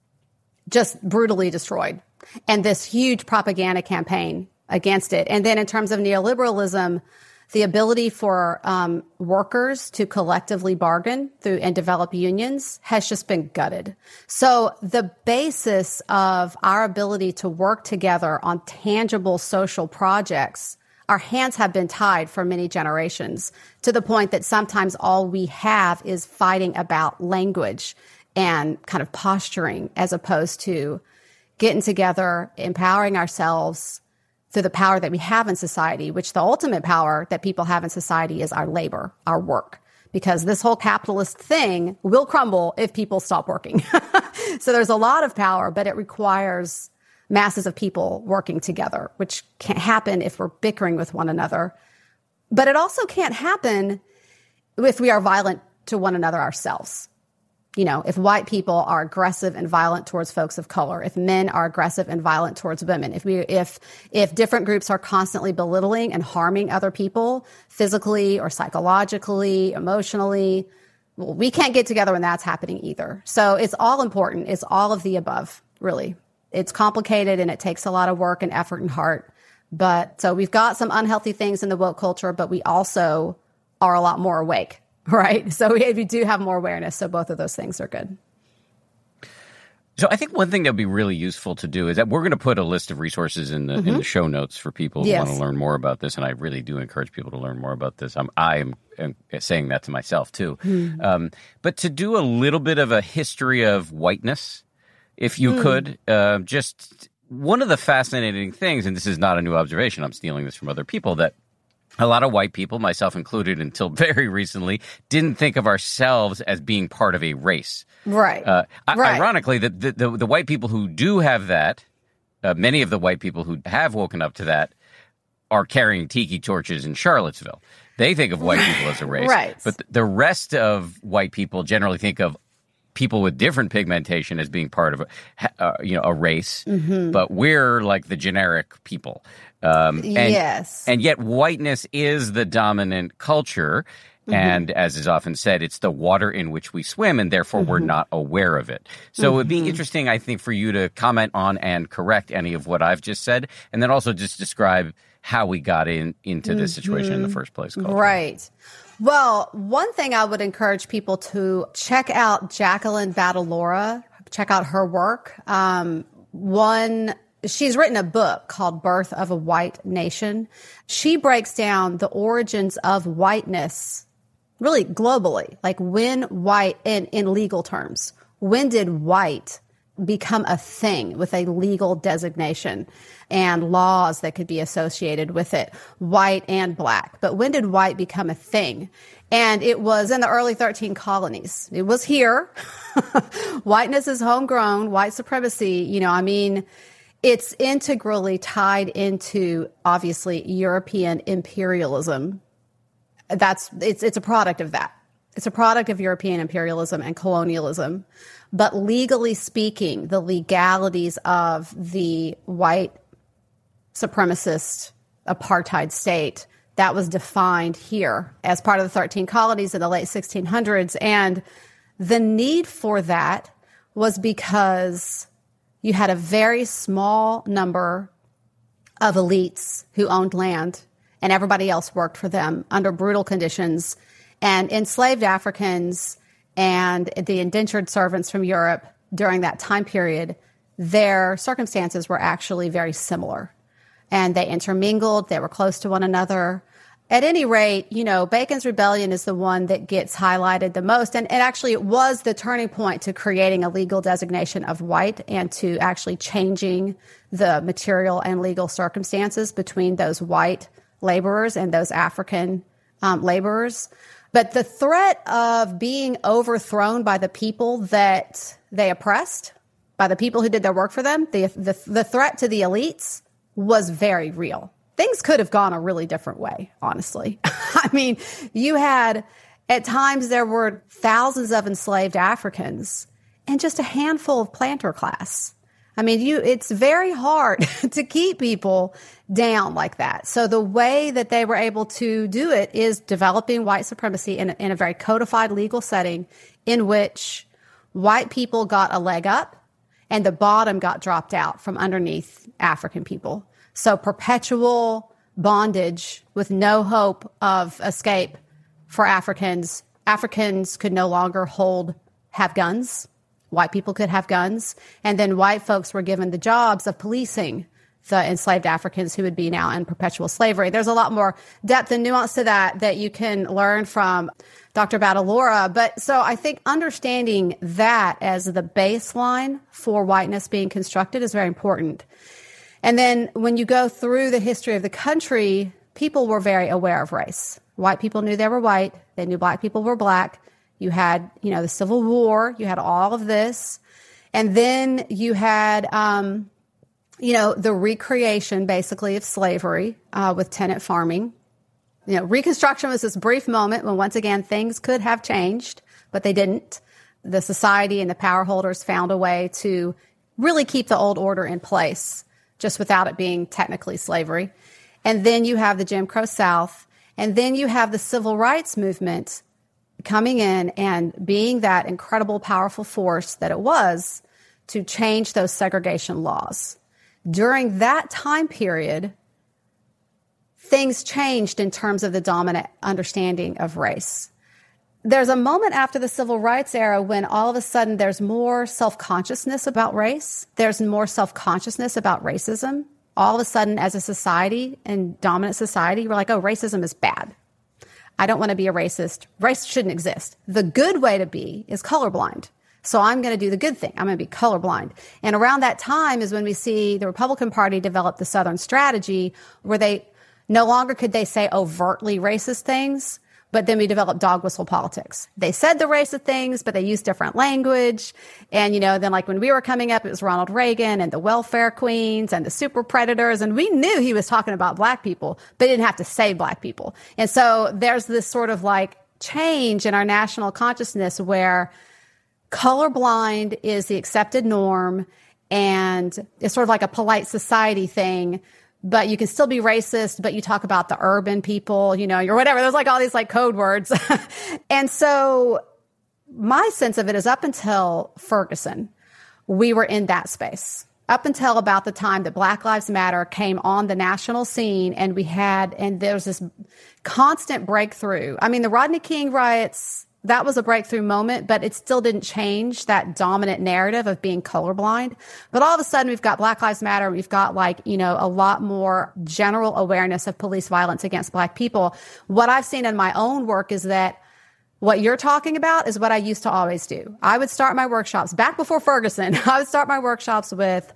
just brutally destroyed. And this huge propaganda campaign against it. And then in terms of neoliberalism, the ability for workers to collectively bargain through and develop unions has just been gutted. So the basis of our ability to work together on tangible social projects, our hands have been tied for many generations, to the point that sometimes all we have is fighting about language and kind of posturing, as opposed to getting together, empowering ourselves through the power that we have in society, which the ultimate power that people have in society is our labor, our work. Because this whole capitalist thing will crumble if people stop working. So there's a lot of power, but it requires masses of people working together, which can't happen if we're bickering with one another. But it also can't happen if we are violent to one another ourselves. If white people are aggressive and violent towards folks of color, if men are aggressive and violent towards women, if different groups are constantly belittling and harming other people physically or psychologically, emotionally, well, we can't get together when that's happening either. So it's all important. It's all of the above, really. It's complicated and it takes a lot of work and effort and heart. But so we've got some unhealthy things in the woke culture, but we also are a lot more awake. Right. So we do have more awareness. So both of those things are good. So I think one thing that would be really useful to do is that we're going to put a list of resources in the show notes for people who want to learn more about this. And I really do encourage people to learn more about this. I am saying that to myself, too. But to do a little bit of a history of whiteness, if you could, just one of the fascinating things, and this is not a new observation, I'm stealing this from other people, that a lot of white people, myself included until very recently, didn't think of ourselves as being part of a race. Right. Ironically, the white people who do have that, many of the white people who have woken up to that are carrying tiki torches in Charlottesville. They think of white people as a race. Right. But the rest of white people generally think of people with different pigmentation as being part of a race. But we're like the generic people. Yes. And yet whiteness is the dominant culture. And as is often said, it's the water in which we swim, and therefore we're not aware of it. So it'd be interesting, I think, for you to comment on and correct any of what I've just said, and then also just describe how we got into this situation in the first place. Right. Well, one thing I would encourage people to check out Jacqueline Battalora, check out her work. She's written a book called Birth of a White Nation. She breaks down the origins of whiteness really globally, like when white, in legal terms, when did white become a thing with a legal designation and laws that could be associated with it, white and black. But when did white become a thing? And it was in the early 13 colonies. It was here. Whiteness is homegrown, white supremacy, it's integrally tied into, obviously, European imperialism. It's a product of that. It's a product of European imperialism and colonialism. But legally speaking, the legalities of the white supremacist apartheid state, that was defined here as part of the 13 colonies in the late 1600s. And the need for that was because you had a very small number of elites who owned land, and everybody else worked for them under brutal conditions. And enslaved Africans and the indentured servants from Europe during that time period, their circumstances were actually very similar. And they intermingled, they were close to one another. At any rate, Bacon's Rebellion is the one that gets highlighted the most. And actually, it was the turning point to creating a legal designation of white and to actually changing the material and legal circumstances between those white laborers and those African laborers. But the threat of being overthrown by the people that they oppressed, by the people who did their work for them, the threat to the elites was very real. Things could have gone a really different way, honestly. I mean, at times there were thousands of enslaved Africans and just a handful of planter class. I mean, it's very hard to keep people down like that. So the way that they were able to do it is developing white supremacy in a very codified legal setting in which white people got a leg up and the bottom got dropped out from underneath African people. So perpetual bondage with no hope of escape for Africans. Africans could no longer have guns. White people could have guns. And then white folks were given the jobs of policing the enslaved Africans who would be now in perpetual slavery. There's a lot more depth and nuance to that you can learn from Dr. Battalora. But so I think understanding that as the baseline for whiteness being constructed is very important. And then when you go through the history of the country, people were very aware of race. White people knew they were white. They knew black people were black. You had, the Civil War. You had all of this. And then you had, the recreation, basically, of slavery with tenant farming. Reconstruction was this brief moment when, once again, things could have changed, but they didn't. The society and the power holders found a way to really keep the old order in place, just without it being technically slavery. And then you have the Jim Crow South. And then you have the civil rights movement coming in and being that incredible, powerful force that it was to change those segregation laws. During that time period, things changed in terms of the dominant understanding of race. there's a moment after the civil rights era when all of a sudden there's more self-consciousness about race. There's more self-consciousness about racism. All of a sudden, as a society and dominant society, we're like, oh, racism is bad. I don't want to be a racist. Race shouldn't exist. The good way to be is colorblind. So I'm going to do the good thing. I'm going to be colorblind. And around that time is when we see the Republican Party develop the Southern strategy where they no longer could they say overtly racist things, but then we developed dog whistle politics. They said the racist things, but they used different language. And, then like when we were coming up, it was Ronald Reagan and the welfare queens and the super predators. And we knew he was talking about black people, but he didn't have to say black people. And so there's this sort of like change in our national consciousness where colorblind is the accepted norm and it's sort of like a polite society thing, but you can still be racist, but you talk about the urban people, or whatever. There's like all these like code words. And so my sense of it is up until Ferguson, we were in that space. Up until about the time that Black Lives Matter came on the national scene and there's this constant breakthrough. I mean, the Rodney King riots, that was a breakthrough moment, but it still didn't change that dominant narrative of being colorblind. But all of a sudden, we've got Black Lives Matter. We've got a lot more general awareness of police violence against Black people. What I've seen in my own work is that what you're talking about is what I used to always do. I would start my workshops back before Ferguson. I would start my workshops with,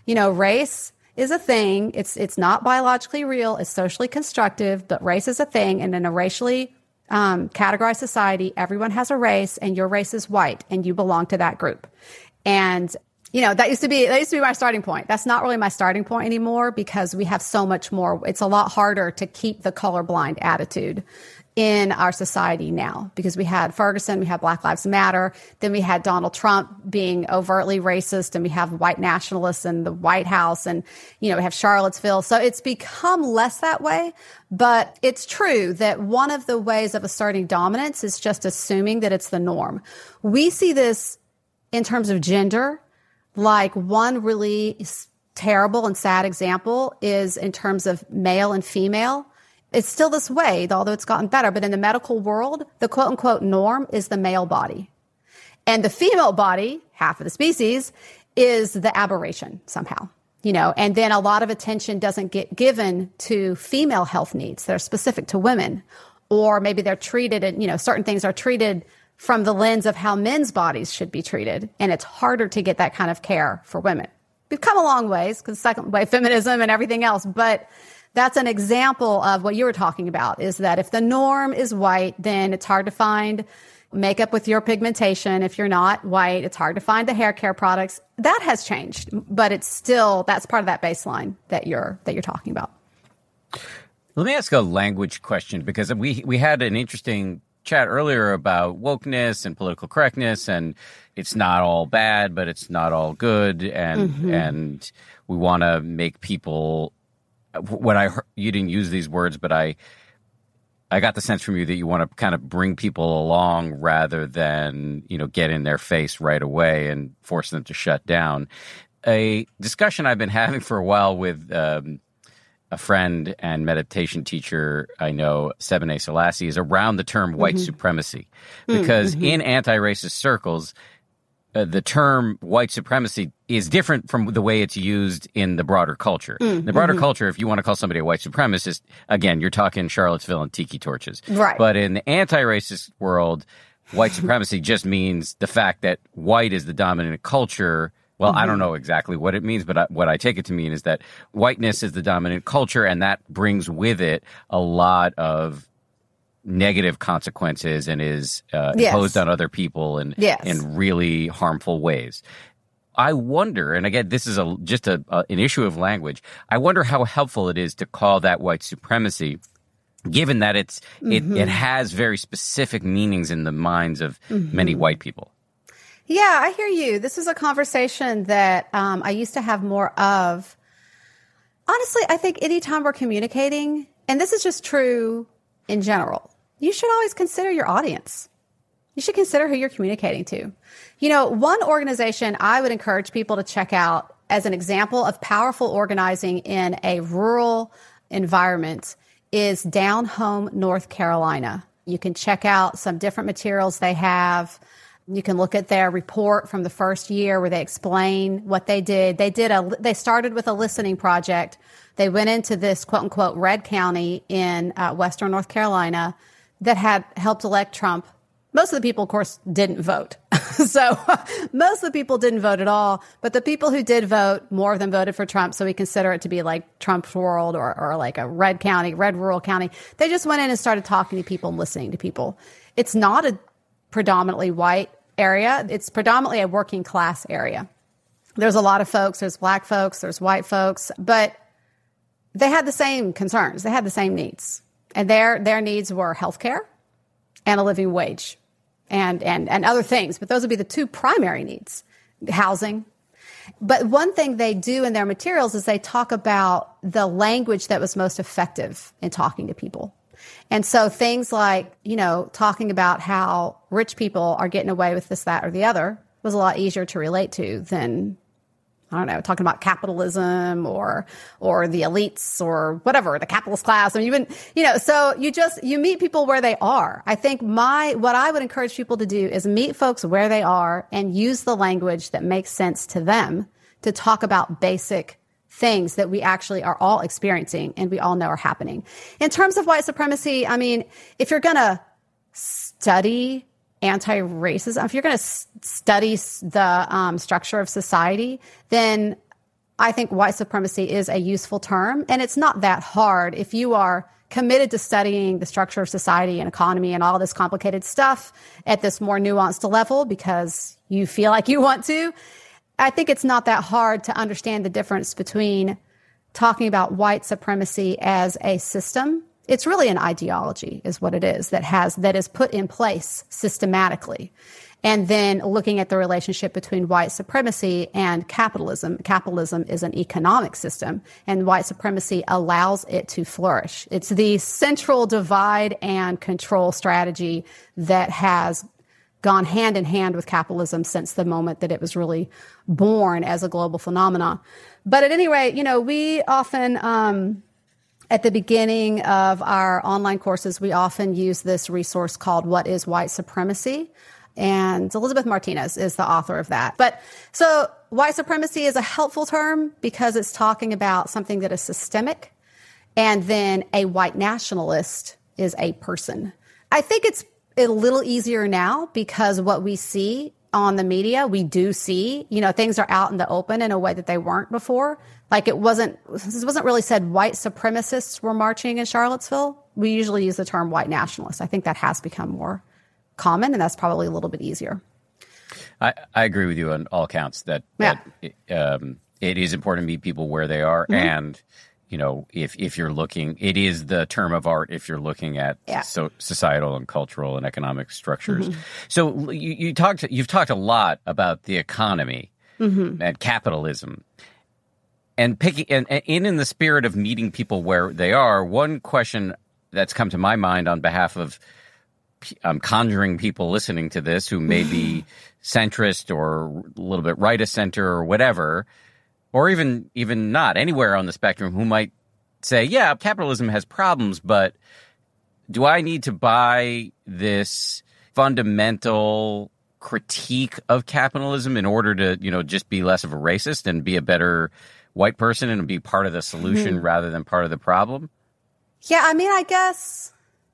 race is a thing. It's not biologically real. It's socially constructive, but race is a thing. And in a racially categorized society, everyone has a race and your race is white and you belong to that group. And, that used to be my starting point. That's not really my starting point anymore because we have so much more. It's a lot harder to keep the colorblind attitude in our society now because we had Ferguson, we had Black Lives Matter, then we had Donald Trump being overtly racist, and we have white nationalists in the White House, and, we have Charlottesville. So it's become less that way. But it's true that one of the ways of asserting dominance is just assuming that it's the norm. We see this in terms of gender. Like one really terrible and sad example is in terms of male and female. It's still this way, although it's gotten better. But in the medical world, the quote unquote norm is the male body. And the female body, half of the species, is the aberration somehow. And then a lot of attention doesn't get given to female health needs that are specific to women, or maybe they're treated and, certain things are treated from the lens of how men's bodies should be treated. And it's harder to get that kind of care for women. We've come a long ways because second wave feminism and everything else, but that's an example of what you were talking about, is that if the norm is white, then it's hard to find makeup with your pigmentation. If you're not white, it's hard to find the hair care products. That has changed, but it's still, that's part of that baseline that you're talking about. Let me ask a language question, because we had an interesting chat earlier about wokeness and political correctness, and it's not all bad, but it's not all good. And we want to make people, what I heard, you didn't use these words, but I got the sense from you that you want to kind of bring people along rather than, get in their face right away and force them to shut down. A discussion I've been having for a while with a friend and meditation teacher I know, Sebene Selassie, is around the term white supremacy. Because in anti-racist circles, the term white supremacy is different from the way it's used in the broader culture. In the broader culture, if you want to call somebody a white supremacist, again, you're talking Charlottesville and tiki torches. Right. But in the anti-racist world, white supremacy just means the fact that white is the dominant culture. Well, I don't know exactly what it means, but what I take it to mean is that whiteness is the dominant culture, and that brings with it a lot of negative consequences and is imposed on other people in really harmful ways. I wonder, and again, this is just an issue of language. I wonder how helpful it is to call that white supremacy, given that it has very specific meanings in the minds of many white people. Yeah, I hear you. This is a conversation that I used to have more of. Honestly, I think anytime we're communicating, and this is just true in general, you should always consider your audience. You should consider who you're communicating to. One organization I would encourage people to check out as an example of powerful organizing in a rural environment is Down Home, North Carolina. You can check out some different materials they have. You can look at their report from the first year where they explain what they did. They started with a listening project. They went into this quote unquote red county in Western North Carolina that had helped elect Trump. Most of the people, of course, didn't vote. So most of the people didn't vote at all. But the people who did vote, more of them voted for Trump. So we consider it to be like Trump's world or like a red county, red rural county. They just went in and started talking to people and listening to people. It's not a predominantly white area. It's predominantly a working class area. There's a lot of folks. There's black folks. There's white folks. But they had the same concerns. They had the same needs. And their needs were healthcare and a living wage. And other things, but those would be the two primary needs, housing. But one thing they do in their materials is they talk about the language that was most effective in talking to people. And so things like, talking about how rich people are getting away with this, that, or the other was a lot easier to relate to than, I don't know, talking about capitalism or the elites or whatever, the capitalist class. I mean, so you meet people where they are. I think what I would encourage people to do is meet folks where they are and use the language that makes sense to them to talk about basic things that we actually are all experiencing and we all know are happening. In terms of white supremacy, I mean, if you're going to study anti-racism, if you're going to study the structure of society, then I think white supremacy is a useful term. And it's not that hard if you are committed to studying the structure of society and economy and all this complicated stuff at this more nuanced level because you feel like you want to. I think it's not that hard to understand the difference between talking about white supremacy as a system. It's really an ideology is what it is that is put in place systematically. And then looking at the relationship between white supremacy and capitalism. Capitalism is an economic system and white supremacy allows it to flourish. It's the central divide and control strategy that has gone hand in hand with capitalism since the moment that it was really born as a global phenomenon. But at any rate, we often, at the beginning of our online courses, we often use this resource called What is White Supremacy? And Elizabeth Martinez is the author of that. But so white supremacy is a helpful term because it's talking about something that is systemic. And then a white nationalist is a person. I think it's a little easier now because what we see on the media, we do see, things are out in the open in a way that they weren't before. Like this wasn't really said white supremacists were marching in Charlottesville. We usually use the term white nationalists. I think that has become more common and that's probably a little bit easier. I agree with you on all counts that it is important to meet people where they are. Mm-hmm. And, if you're looking, it is the term of art if you're looking at societal and cultural and economic structures. Mm-hmm. So you've talked a lot about the economy mm-hmm. and capitalism. And in the spirit of meeting people where they are, one question that's come to my mind on behalf of conjuring people listening to this who may be centrist or a little bit right of center or whatever, or even not anywhere on the spectrum, who might say, yeah, capitalism has problems, but do I need to buy this fundamental critique of capitalism in order to, just be less of a racist and be a better white person and be part of the solution mm-hmm. rather than part of the problem? Yeah, I mean, I guess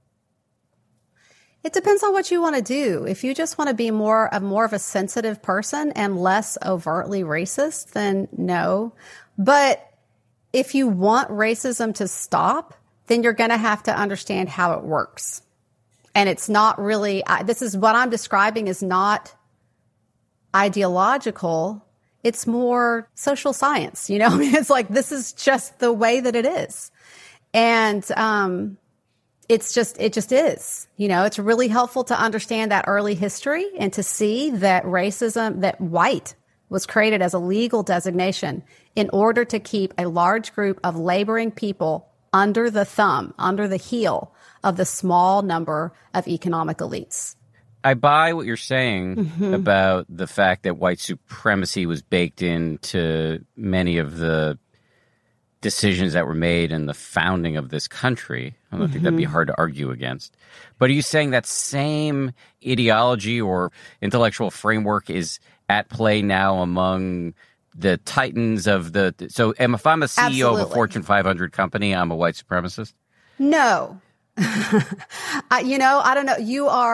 it depends on what you want to do. If you just want to be more of a sensitive person and less overtly racist, then no. But if you want racism to stop, then you're going to have to understand how it works. And it's not really, this is what I'm describing is not ideological. It's more social science, I mean, it's like, this is just the way that it is. And, it just is, it's really helpful to understand that early history and to see that racism, that white was created as a legal designation in order to keep a large group of laboring people under the thumb, under the heel of the small number of economic elites. I buy what you're saying mm-hmm. about the fact that white supremacy was baked into many of the decisions that were made in the founding of this country. I don't think that'd be hard to argue against. But are you saying that same ideology or intellectual framework is at play now among the titans of so if I'm a CEO Absolutely. of a Fortune 500 company, I'm a white supremacist? No. I don't know.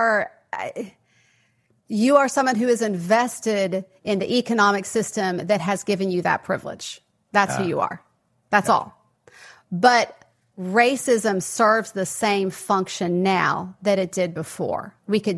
You are someone who is invested in the economic system that has given you that privilege. That's who you are. That's all. But racism serves the same function now that it did before.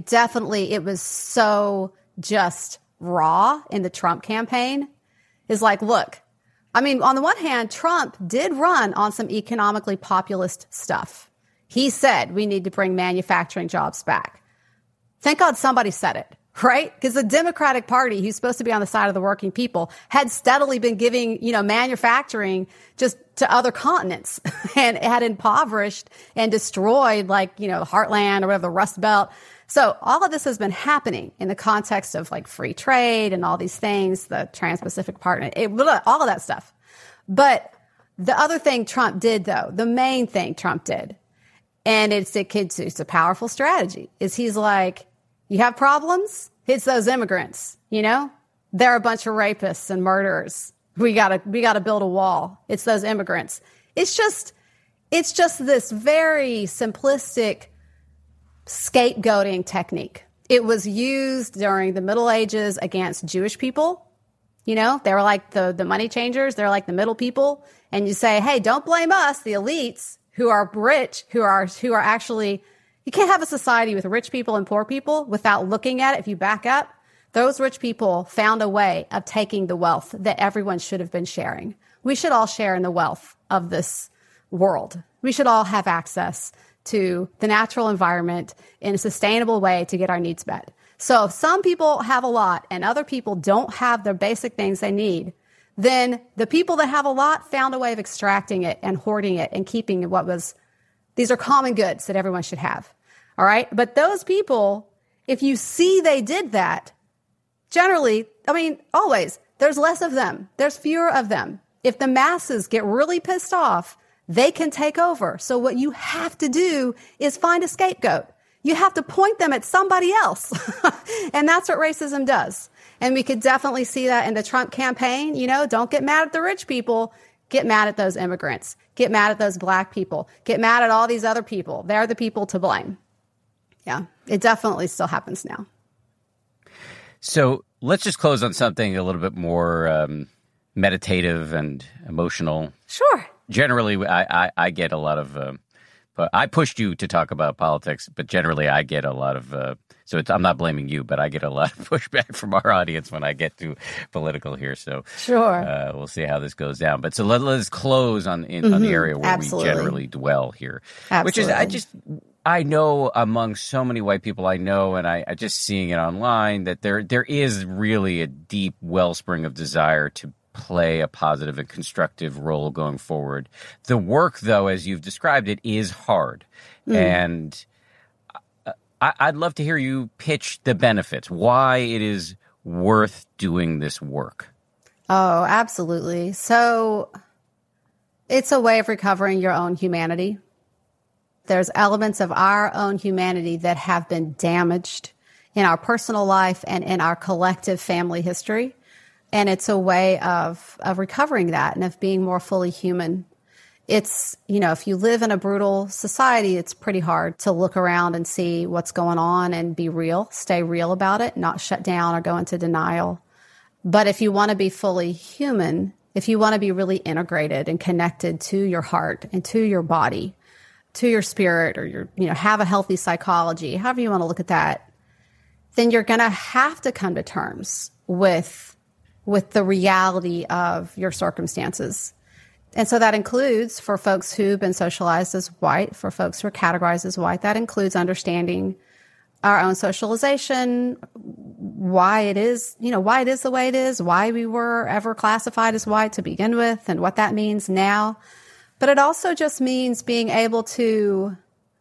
It was so just raw in the Trump campaign. Is like, look, I mean, on the one hand, Trump did run on some economically populist stuff. He said we need to bring manufacturing jobs back. Thank God somebody said it, right? Because the Democratic Party, who's supposed to be on the side of the working people, had steadily been giving, manufacturing just to other continents and had impoverished and destroyed the heartland or whatever, the Rust Belt. So all of this has been happening in the context of free trade and all these things, the Trans-Pacific Partnership, all of that stuff. But the other thing Trump did, though, the main thing Trump did, and it's a powerful strategy, is he's like, you have problems? It's those immigrants, They're a bunch of rapists and murderers. We gotta build a wall. It's those immigrants. It's just this very simplistic scapegoating technique. It was used during the Middle Ages against Jewish people. They were like the money changers. They're like the middle people. And you say, hey, don't blame us, the elites who are rich, who are actually, you can't have a society with rich people and poor people without looking at it. If you back up, those rich people found a way of taking the wealth that everyone should have been sharing. We should all share in the wealth of this world. We should all have access to the natural environment in a sustainable way to get our needs met. So if some people have a lot and other people don't have the basic things they need, then the people that have a lot found a way of extracting it and hoarding it and keeping these are common goods that everyone should have. All right. But those people, if you see they did that, generally, always, there's less of them. There's fewer of them. If the masses get really pissed off, they can take over. So what you have to do is find a scapegoat. You have to point them at somebody else. And that's what racism does. And we could definitely see that in the Trump campaign. Don't get mad at the rich people. Get mad at those immigrants. Get mad at those black people. Get mad at all these other people. They're the people to blame. Yeah, it definitely still happens now. So let's just close on something a little bit more meditative and emotional. Sure. Generally, I get a lot of, but I pushed you to talk about politics, but generally I get a lot of, I'm not blaming you, but I get a lot of pushback from our audience when I get too political here. So sure, we'll see how this goes down. But so let's close on the area where Absolutely. we generally dwell here, Absolutely. which is I know among so many white people I know, and I just seeing it online, that there is really a deep wellspring of desire to play a positive and constructive role going forward. The work, though, as you've described it, is hard. And I'd love to hear you pitch the benefits, why it is worth doing this work. Oh, absolutely. So it's a way of recovering your own humanity. There's elements of our own humanity that have been damaged in our personal life and in our collective family history. And it's a way of recovering that and of being more fully human. It's, if you live in a brutal society, it's pretty hard to look around and see what's going on and be real, stay real about it, not shut down or go into denial. But if you want to be fully human, if you want to be really integrated and connected to your heart and to your body, to your spirit, or have a healthy psychology, however you want to look at that, then you're going to have to come to terms with the reality of your circumstances. And so that includes, for folks who've been socialized as white, for folks who are categorized as white, that includes understanding our own socialization, why it is the way it is, why we were ever classified as white to begin with, and what that means now. But it also just means being able to,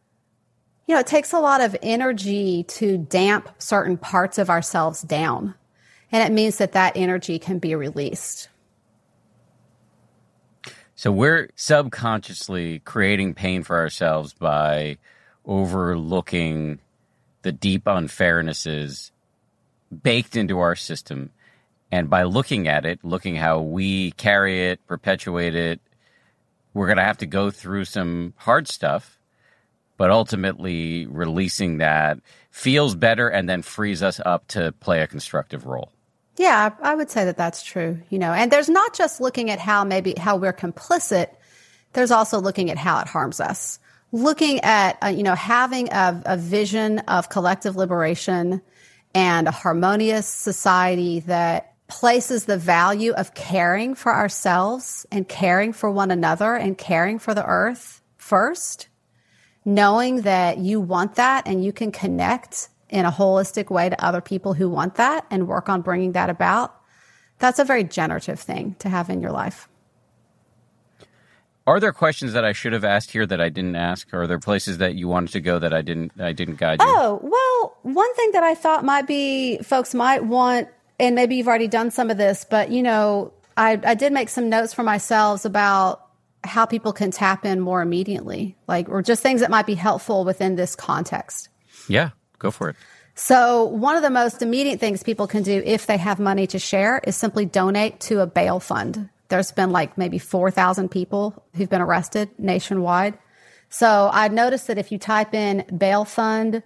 it takes a lot of energy to damp certain parts of ourselves down. And it means that energy can be released. So we're subconsciously creating pain for ourselves by overlooking the deep unfairnesses baked into our system. And by looking at it, looking how we carry it, perpetuate it, we're going to have to go through some hard stuff, but ultimately releasing that feels better and then frees us up to play a constructive role. Yeah, I would say that that's true. And there's not just looking at how we're complicit. There's also looking at how it harms us. Looking at, having a vision of collective liberation and a harmonious society that places the value of caring for ourselves and caring for one another and caring for the earth first, knowing that you want that and you can connect in a holistic way to other people who want that and work on bringing that about. That's a very generative thing to have in your life. Are there questions that I should have asked here that I didn't ask? Or are there places that you wanted to go that I didn't guide you? Oh, well, one thing that I thought folks might want, and maybe you've already done some of this, but, I did make some notes for myself about how people can tap in more immediately, or just things that might be helpful within this context. Yeah, go for it. So one of the most immediate things people can do if they have money to share is simply donate to a bail fund. There's been maybe 4,000 people who've been arrested nationwide. So I noticed that if you type in bail fund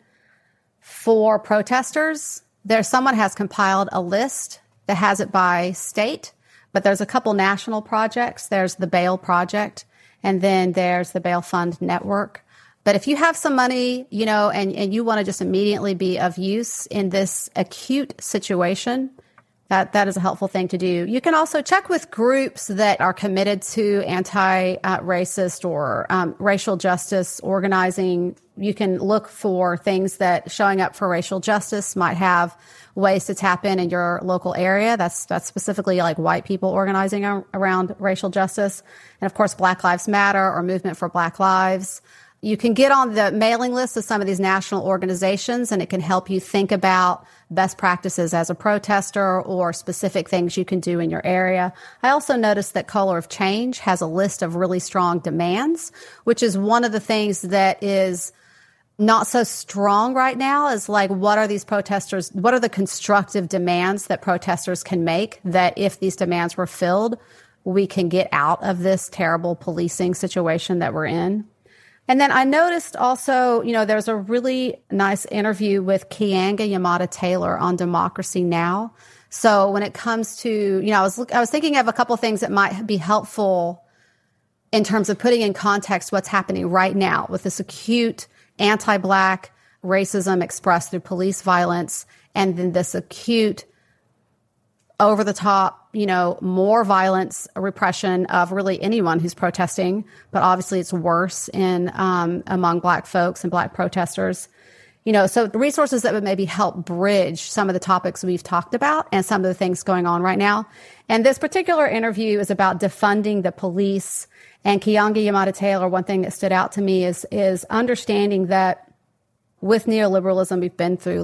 for protesters, someone has compiled a list that has it by state, but there's a couple national projects. There's the Bail Project, and then there's the Bail Fund Network. But if you have some money, and you want to just immediately be of use in this acute situation, that is a helpful thing to do. You can also check with groups that are committed to anti-racist or racial justice organizing. You can look for things that showing up for racial justice might have ways to tap in your local area. That's specifically white people organizing around racial justice. And of course, Black Lives Matter or Movement for Black Lives. You can get on the mailing list of some of these national organizations, and it can help you think about best practices as a protester or specific things you can do in your area. I also noticed that Color of Change has a list of really strong demands, which is one of the things that is not so strong right now is what are the constructive demands that protesters can make that if these demands were filled, we can get out of this terrible policing situation that we're in. And then I noticed also, there's a really nice interview with Keeanga-Yamahtta Taylor on Democracy Now! So when it comes to, I was thinking of a couple of things that might be helpful in terms of putting in context what's happening right now with this acute anti-Black racism expressed through police violence, and then this acute over-the-top, more violence, repression of really anyone who's protesting, but obviously it's worse in among Black folks and Black protesters. So the resources that would maybe help bridge some of the topics we've talked about and some of the things going on right now. And this particular interview is about defunding the police. And Keeanga-Yamahtta Taylor, one thing that stood out to me is understanding that with neoliberalism, we've been through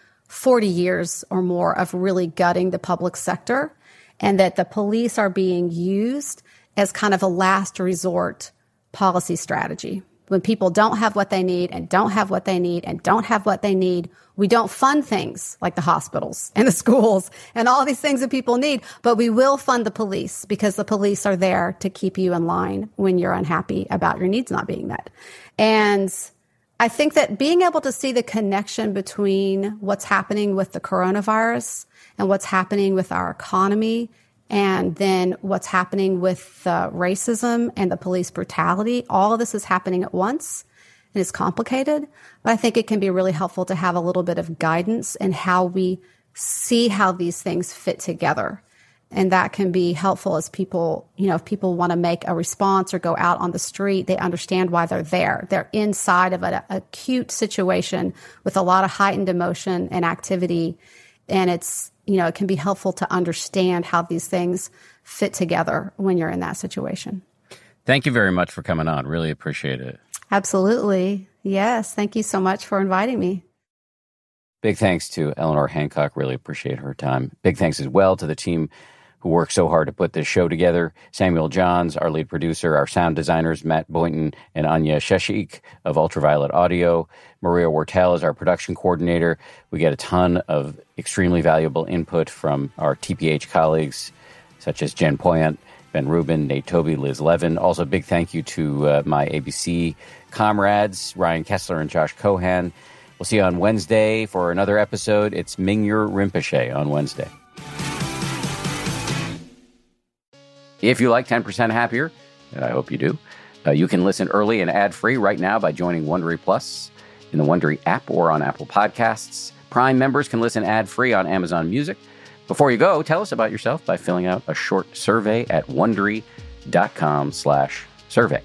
40 years or more of really gutting the public sector, and that the police are being used as kind of a last resort policy strategy. When people don't have what they need and don't have what they need and don't have what they need, we don't fund things like the hospitals and the schools and all these things that people need, but we will fund the police because the police are there to keep you in line when you're unhappy about your needs not being met. And I think that being able to see the connection between what's happening with the coronavirus and what's happening with our economy and then what's happening with racism and the police brutality, all of this is happening at once and it's complicated. But I think it can be really helpful to have a little bit of guidance in how we see how these things fit together. And that can be helpful as people, if people want to make a response or go out on the street, they understand why they're there. They're inside of an acute situation with a lot of heightened emotion and activity. And it's, it can be helpful to understand how these things fit together when you're in that situation. Thank you very much for coming on. Really appreciate it. Absolutely. Yes. Thank you so much for inviting me. Big thanks to Eleanor Hancock. Really appreciate her time. Big thanks as well to the team who who worked so hard to put this show together. Samuel Johns, our lead producer, our sound designers, Matt Boynton and Anya Sheshik of Ultraviolet Audio. Maria Wortel is our production coordinator. We get a ton of extremely valuable input from our TPH colleagues, such as Jen Poyant, Ben Rubin, Nate Toby, Liz Levin. Also, big thank you to my ABC comrades, Ryan Kessler and Josh Cohan. We'll see you on Wednesday for another episode. It's Mingyur Rinpoche on Wednesday. If you like 10% Happier, and I hope you do, you can listen early and ad-free right now by joining Wondery Plus in the Wondery app or on Apple Podcasts. Prime members can listen ad-free on Amazon Music. Before you go, tell us about yourself by filling out a short survey at Wondery.com/survey.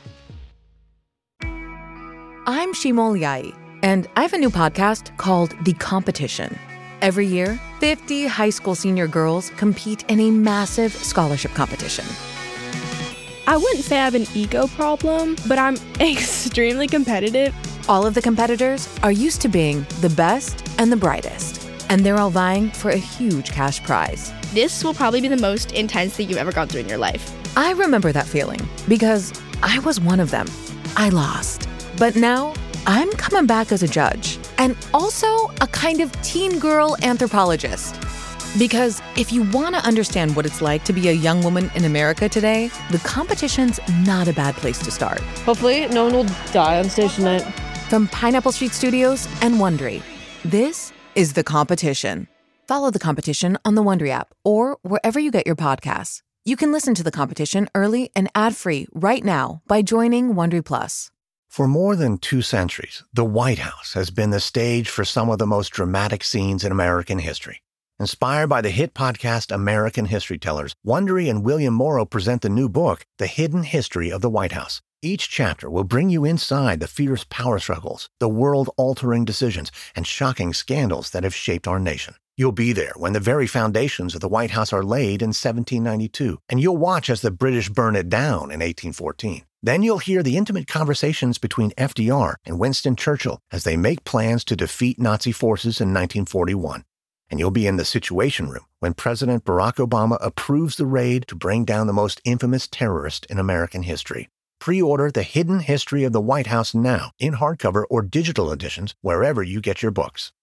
I'm Shimol Yai, and I have a new podcast called The Competition. Every year, 50 high school senior girls compete in a massive scholarship competition. I wouldn't say I have an ego problem, but I'm extremely competitive. All of the competitors are used to being the best and the brightest, and they're all vying for a huge cash prize. This will probably be the most intense thing you've ever gone through in your life. I remember that feeling because I was one of them. I lost. But now, I'm coming back as a judge and also a kind of teen girl anthropologist. Because if you want to understand what it's like to be a young woman in America today, The Competition's not a bad place to start. Hopefully, no one will die on stage tonight. From Pineapple Street Studios and Wondery, this is The Competition. Follow The Competition on the Wondery app or wherever you get your podcasts. You can listen to The Competition early and ad-free right now by joining Wondery Plus. For more than 2 centuries, the White House has been the stage for some of the most dramatic scenes in American history. Inspired by the hit podcast American History Tellers, Wondery and William Morrow present the new book, The Hidden History of the White House. Each chapter will bring you inside the fierce power struggles, the world-altering decisions, and shocking scandals that have shaped our nation. You'll be there when the very foundations of the White House are laid in 1792, and you'll watch as the British burn it down in 1814. Then you'll hear the intimate conversations between FDR and Winston Churchill as they make plans to defeat Nazi forces in 1941. And you'll be in the Situation Room when President Barack Obama approves the raid to bring down the most infamous terrorist in American history. Pre-order The Hidden History of the White House now in hardcover or digital editions wherever you get your books.